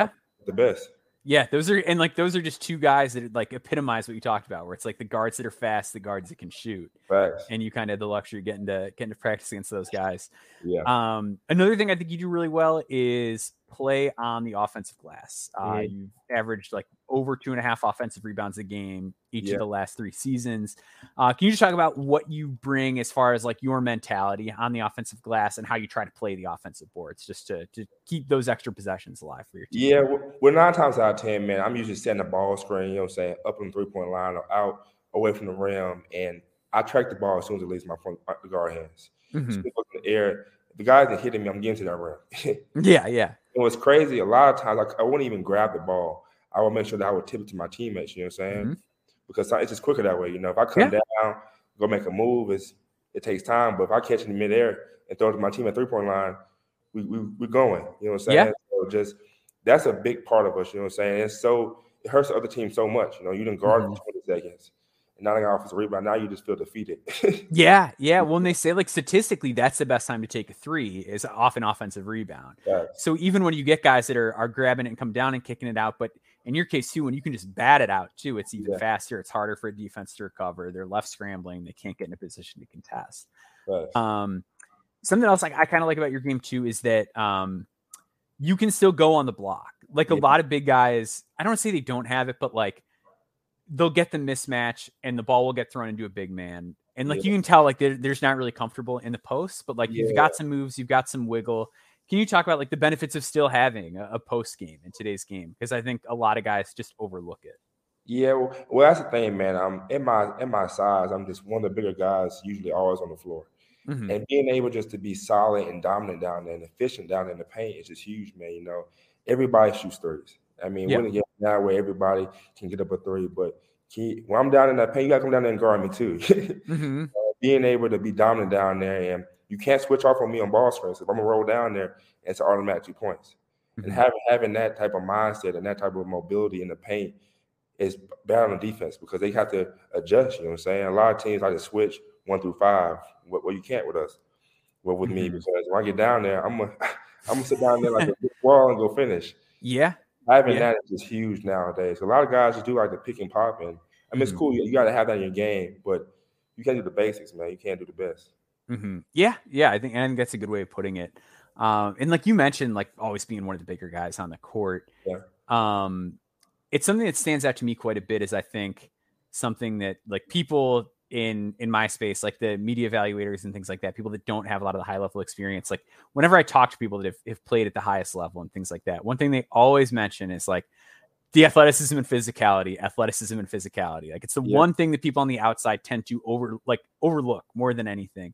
the best. Yeah, those are and like those are just two guys that like epitomize what you talked about, where it's like the guards that are fast, the guards that can shoot, Facts. and you kind of have the luxury of getting to getting to practice against those guys. Yeah. Um, another thing I think you do really well is play on the offensive glass. Uh, Mhm. You've averaged like over two and a half offensive rebounds a game each Yeah. of the last three seasons. Uh, can you just talk about what you bring as far as like your mentality on the offensive glass and how you try to play the offensive boards just to, to keep those extra possessions alive for your team? Yeah, well, well, nine times out of ten, man, I'm usually setting the ball screen, you know what I'm saying, up on the three-point line or out away from the rim, and I track the ball as soon as it leaves my front the guard hands. Mhm. So it goes in the air. The guys that hitting me, I'm getting to that rim. Yeah, yeah. And what's crazy, a lot of times I, I wouldn't even grab the ball. I would make sure that I would tip it to my teammates, you know what I'm saying? Mhm. Because it's just quicker that way. You know, if I come Yeah. down, go make a move, it's, it takes time. But if I catch it in midair and throw it to my team at three-point line, we, we, we're going, you know what I'm saying? Yeah. So just that's a big part of us, you know what I'm saying? It's so it hurts the other team so much. You know, you didn't guard Mhm. for twenty seconds. And now they got offensive rebound. Now you just feel defeated. Yeah, yeah. Well, when they say like statistically, that's the best time to take a three is off an offensive rebound. Facts. So even when you get guys that are are grabbing it and come down and kicking it out, but in your case too, when you can just bat it out too, it's even Yeah. faster. It's harder for a defense to recover. They're left scrambling. They can't get in a position to contest. Facts. Um, something else like I kind of like about your game too is that um, you can still go on the block. Like a Yeah. lot of big guys, I don't say they don't have it, but like they'll get the mismatch and the ball will get thrown into a big man. And like Yeah. you can tell, like they're, they're just not really comfortable in the post, but like you've Yeah. got some moves, you've got some wiggle. Can you talk about like the benefits of still having a, a post game in today's game? Because I think a lot of guys just overlook it. Yeah, well, well, that's the thing, man. I'm in my in my size. I'm just one of the bigger guys, usually always on the floor, Mhm. and being able just to be solid and dominant down there and efficient down there in the paint is just huge, man. You know, everybody shoots threes. I mean, Yeah. we're get now where everybody can get up a three, but can you, when I'm down in that paint, you got to come down there and guard me too. Mm-hmm. Being able to be dominant down there, and you can't switch off on me on ball screens. If I'm gonna roll down there, it's an automatic two points. Mhm. And having having that type of mindset and that type of mobility in the paint is bad on the defense because they have to adjust. You know what I'm saying? A lot of teams like to switch one through five. Well, well you can't with us. Well, with me Mhm. because when I get down there, I'm gonna I'm gonna sit down there like a big wall and go finish. Yeah. Having Yeah. that is just huge nowadays. A lot of guys just do like the pick and pop, and I mean it's Mhm. cool. You, you got to have that in your game, but you can't do the basics, man. You can't do the best. Mm-hmm. Yeah. Yeah. I think, I think that's a good way of putting it. Um, and like you mentioned, like always being one of the bigger guys on the court. Yeah. Um, it's something that stands out to me quite a bit is I think something that like people in, in my space, like the media evaluators and things like that, people that don't have a lot of the high level experience, like whenever I talk to people that have, have played at the highest level and things like that, one thing they always mention is like the athleticism and physicality, athleticism and physicality. Like it's the Yeah. one thing that people on the outside tend to over like overlook more than anything.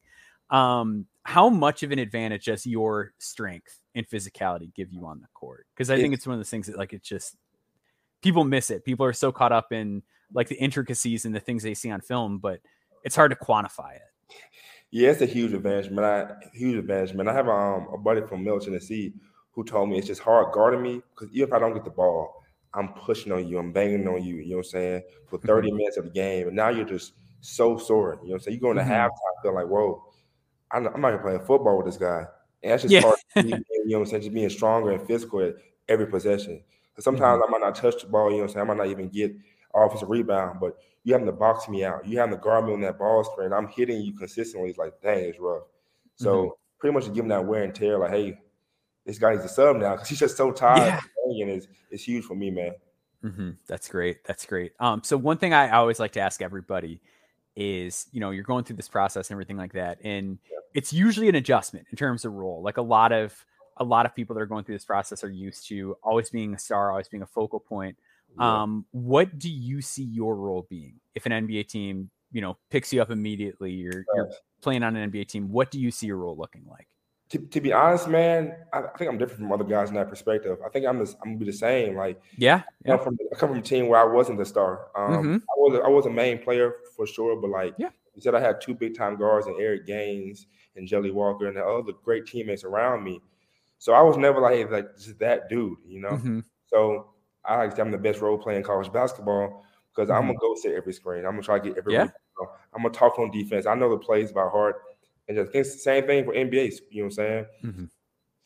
Um, how much of an advantage does your strength and physicality give you on the court? Because I think It's- it's one of those things that like it's just people miss it. People are so caught up in like the intricacies and the things they see on film, but it's hard to quantify it. Yeah, it's a huge advantage, man. I, huge advantage, man. I have um, a buddy from Middle Tennessee who told me it's just hard guarding me because even if I don't get the ball, I'm pushing on you, I'm banging on you, you know what I'm saying, for thirty Mhm. minutes of the game. And now you're just so sore, you know what I'm saying? You go into Mhm. halftime, feel like, whoa, I'm, I'm not even playing football with this guy. And that's just Yeah. part of me, you know what I'm saying, just being stronger and physical at every possession. Because sometimes I might not touch the ball, you know what I'm saying, I might not even get offensive rebound, but you having to box me out. You having to guard me on that ball screen. I'm hitting you consistently. It's like, dang, it's rough. So Mhm. pretty much giving that wear and tear, like, hey, this guy needs a sub now because he's just so tired. Yeah. And it's, it's huge for me, man. Mm-hmm. That's great. That's great. Um, so one thing I always like to ask everybody is, you know, you're going through this process and everything like that, and Yeah. it's usually an adjustment in terms of role. Like a lot of a lot of people that are going through this process are used to always being a star, always being a focal point. Yeah. Um, what do you see your role being if an N B A team, you know, picks you up immediately? You're you're Facts. playing on an N B A team. What do you see your role looking like? To, to be honest, man, I, I think I'm different from other guys in that perspective. I think I'm just, I'm gonna be the same. Like, Yeah, I come from I come from a team where I wasn't the star. Um, Mhm. I was a, I was a main player for sure, but like Yeah. you said, I had two big time guards and Eric Gaines and Jelly Walker and the other great teammates around me. So I was never like like just that dude, you know. Mhm. So I like to say I'm the best role player in college basketball because I'm gonna go set every screen. I'm gonna try to get every. Yeah. rebound. I'm gonna talk on defense. I know the plays by heart, and just it's the same thing for N B A. You know what I'm saying? Mhm.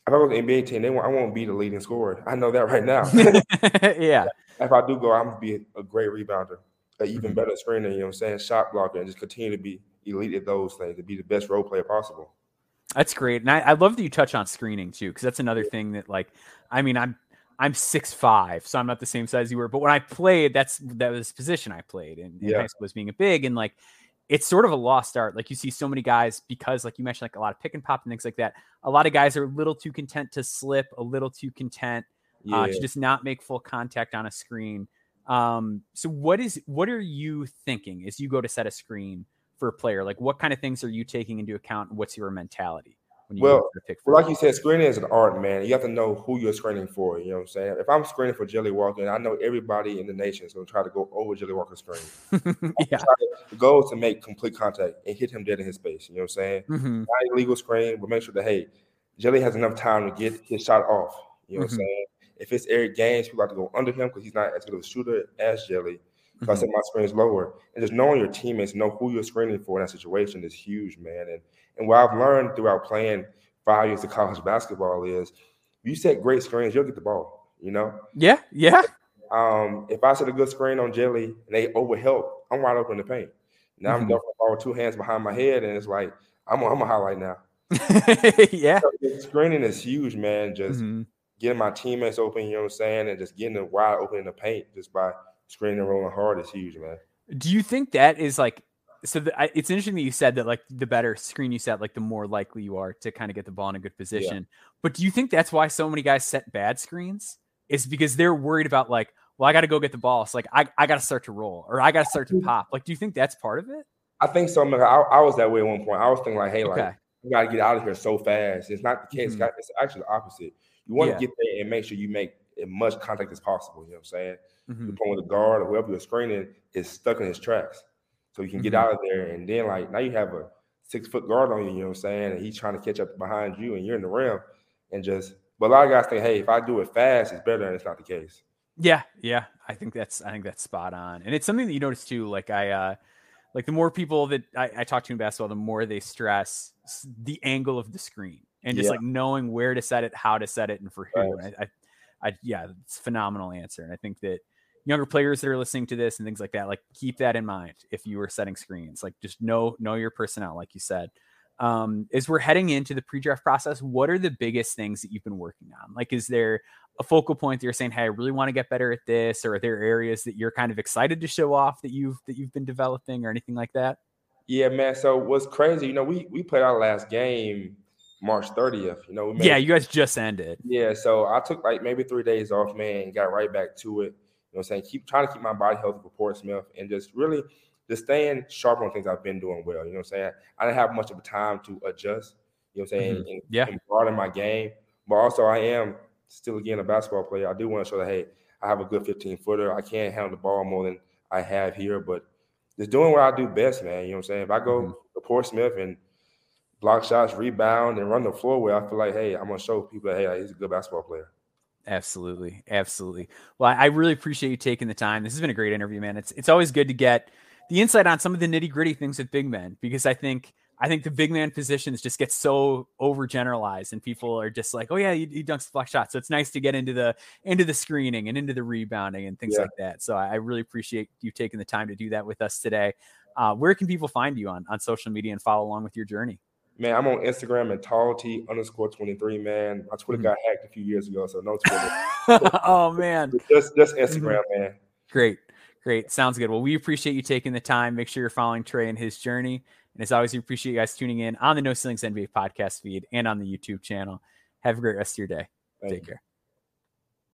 if I go to the N B A team, they want, I won't be the leading scorer. I know that right now. Yeah. If I do go, I'm gonna be a great rebounder, an even Mhm. better screener, you know what I'm saying, shot blocker, and just continue to be elite at those things, to be the best role player possible. That's great. And I, I love that you touch on screening too, because that's another thing that, like, I mean, I'm I'm six five, so I'm not the same size you were. But when I played, that's that was the position I played in, in Yeah. high school, was being a big, and like it's sort of a lost art. Like you see so many guys, because like you mentioned, like a lot of pick and pop and things like that. A lot of guys are a little too content to slip, a little too content uh, Yeah. to just not make full contact on a screen. Um, so what is what are you thinking as you go to set a screen for a player? Like what kind of things are you taking into account? What's your mentality when you Well, go to pick for well, like you said, screening is an art, man. You have to know who you're screening for. You know what I'm saying? If I'm screening for Jelly Walker, I know everybody in the nation is going to try to go over Jelly Walker's screen. Yeah. To, the goal is to make complete contact and hit him dead in his space. You know what I'm saying? Mm-hmm. Not illegal screen, but make sure that, hey, Jelly has enough time to get his shot off. You know what Mm-hmm. I'm saying? If it's Eric Gaines, people have to go under him because he's not as good of a shooter as Jelly. So Mm-hmm. I said my screen is lower. And just knowing your teammates, know who you're screening for in that situation is huge, man. And and what I've learned throughout playing five years of college basketball is you set great screens, you'll get the ball, you know? Yeah, yeah. Um, if I set a good screen on Jelly and they overhelp, I'm wide open in the paint. Now Mm-hmm. I'm dumping the ball with two hands behind my head, and it's like, I'm a, I'm a highlight now. Yeah. So screening is huge, man. Just Mm-hmm. getting my teammates open, you know what I'm saying, and just getting them wide open in the paint just by screening and rolling hard is huge, man. Do you think that is like, so the, I, it's interesting that you said that like the better screen you set, like the more likely you are to kind of get the ball in a good position. Yeah. But do you think that's why so many guys set bad screens? Is because they're worried about like, well, I got to go get the ball. So like, I, I got to start to roll or I got to start to pop. Like, do you think that's part of it? I think so. Man. I, I was that way at one point. I was thinking like, hey, Okay. like, you got to get out of here so fast. It's not the case. Mm-hmm. It's actually the opposite. You want Yeah. to get there and make sure you make as much contact as possible. You know what I'm saying? Mm-hmm. The point where the guard or whoever you're screening is stuck in his tracks. So you can get Mm-hmm. out of there. And then, like, now you have a six-foot guard on you, you know what I'm saying? And he's trying to catch up behind you, and you're in the rim. And just – but a lot of guys think, hey, if I do it fast, it's better, and it's not the case. Yeah, yeah. I think that's I think that's spot on. And it's something that you notice, too. Like, I uh, – Like the more people that I, I talk to in basketball, the more they stress the angle of the screen and just Yeah. like knowing where to set it, how to set it, and for who. Right. I, I, I, yeah, it's a phenomenal answer. And I think that younger players that are listening to this and things like that, like keep that in mind if you were setting screens. Like just know know your personnel, like you said. Um, as we're heading into the pre-draft process, what are the biggest things that you've been working on? Like, is there a focal point that you're saying, hey, I really want to get better at this, or are there areas that you're kind of excited to show off that you've that you've been developing or anything like that? Yeah, man. So what's crazy, you know, we we played our last game March thirtieth. You know, we made, yeah, you guys just ended. Yeah, so I took like maybe three days off, man, and got right back to it. You know what I'm saying? Keep trying to keep my body healthy for Portsmouth and just really just staying sharp on things I've been doing well. You know what I'm saying? I didn't have much of a time to adjust, you know what I'm saying, Mm-hmm. and, yeah. and broaden my game. But also I am still again a basketball player. I do want to show that, hey, I have a good fifteen footer. I can't handle the ball more than I have here, but just doing what I do best, man. You know what I'm saying? If I go mm-hmm. to Portsmouth and block shots, rebound, and run the floor well, I feel like, hey, I'm going to show people that, hey, like, he's a good basketball player. Absolutely. Absolutely. Well, I really appreciate you taking the time. This has been a great interview, man. It's it's always good to get the insight on some of the nitty gritty things with big men, because I think I think the big man positions just get so overgeneralized and people are just like, oh yeah, he, he dunks block shots. So it's nice to get into the into the screening and into the rebounding and things Yeah. like that. So I, I really appreciate you taking the time to do that with us today. Uh, where can people find you on, on social media and follow along with your journey? Man, I'm on Instagram at tallT underscore twenty-three, man. My Twitter mm-hmm. got hacked a few years ago, so no Twitter. Oh, man. Just, just Instagram, mm-hmm. man. Great. Great. Sounds good. Well, we appreciate you taking the time. Make sure you're following Trey and his journey. And as always, we appreciate you guys tuning in on the No Ceilings N B A podcast feed and on the YouTube channel. Have a great rest of your day. Thank Take you. care.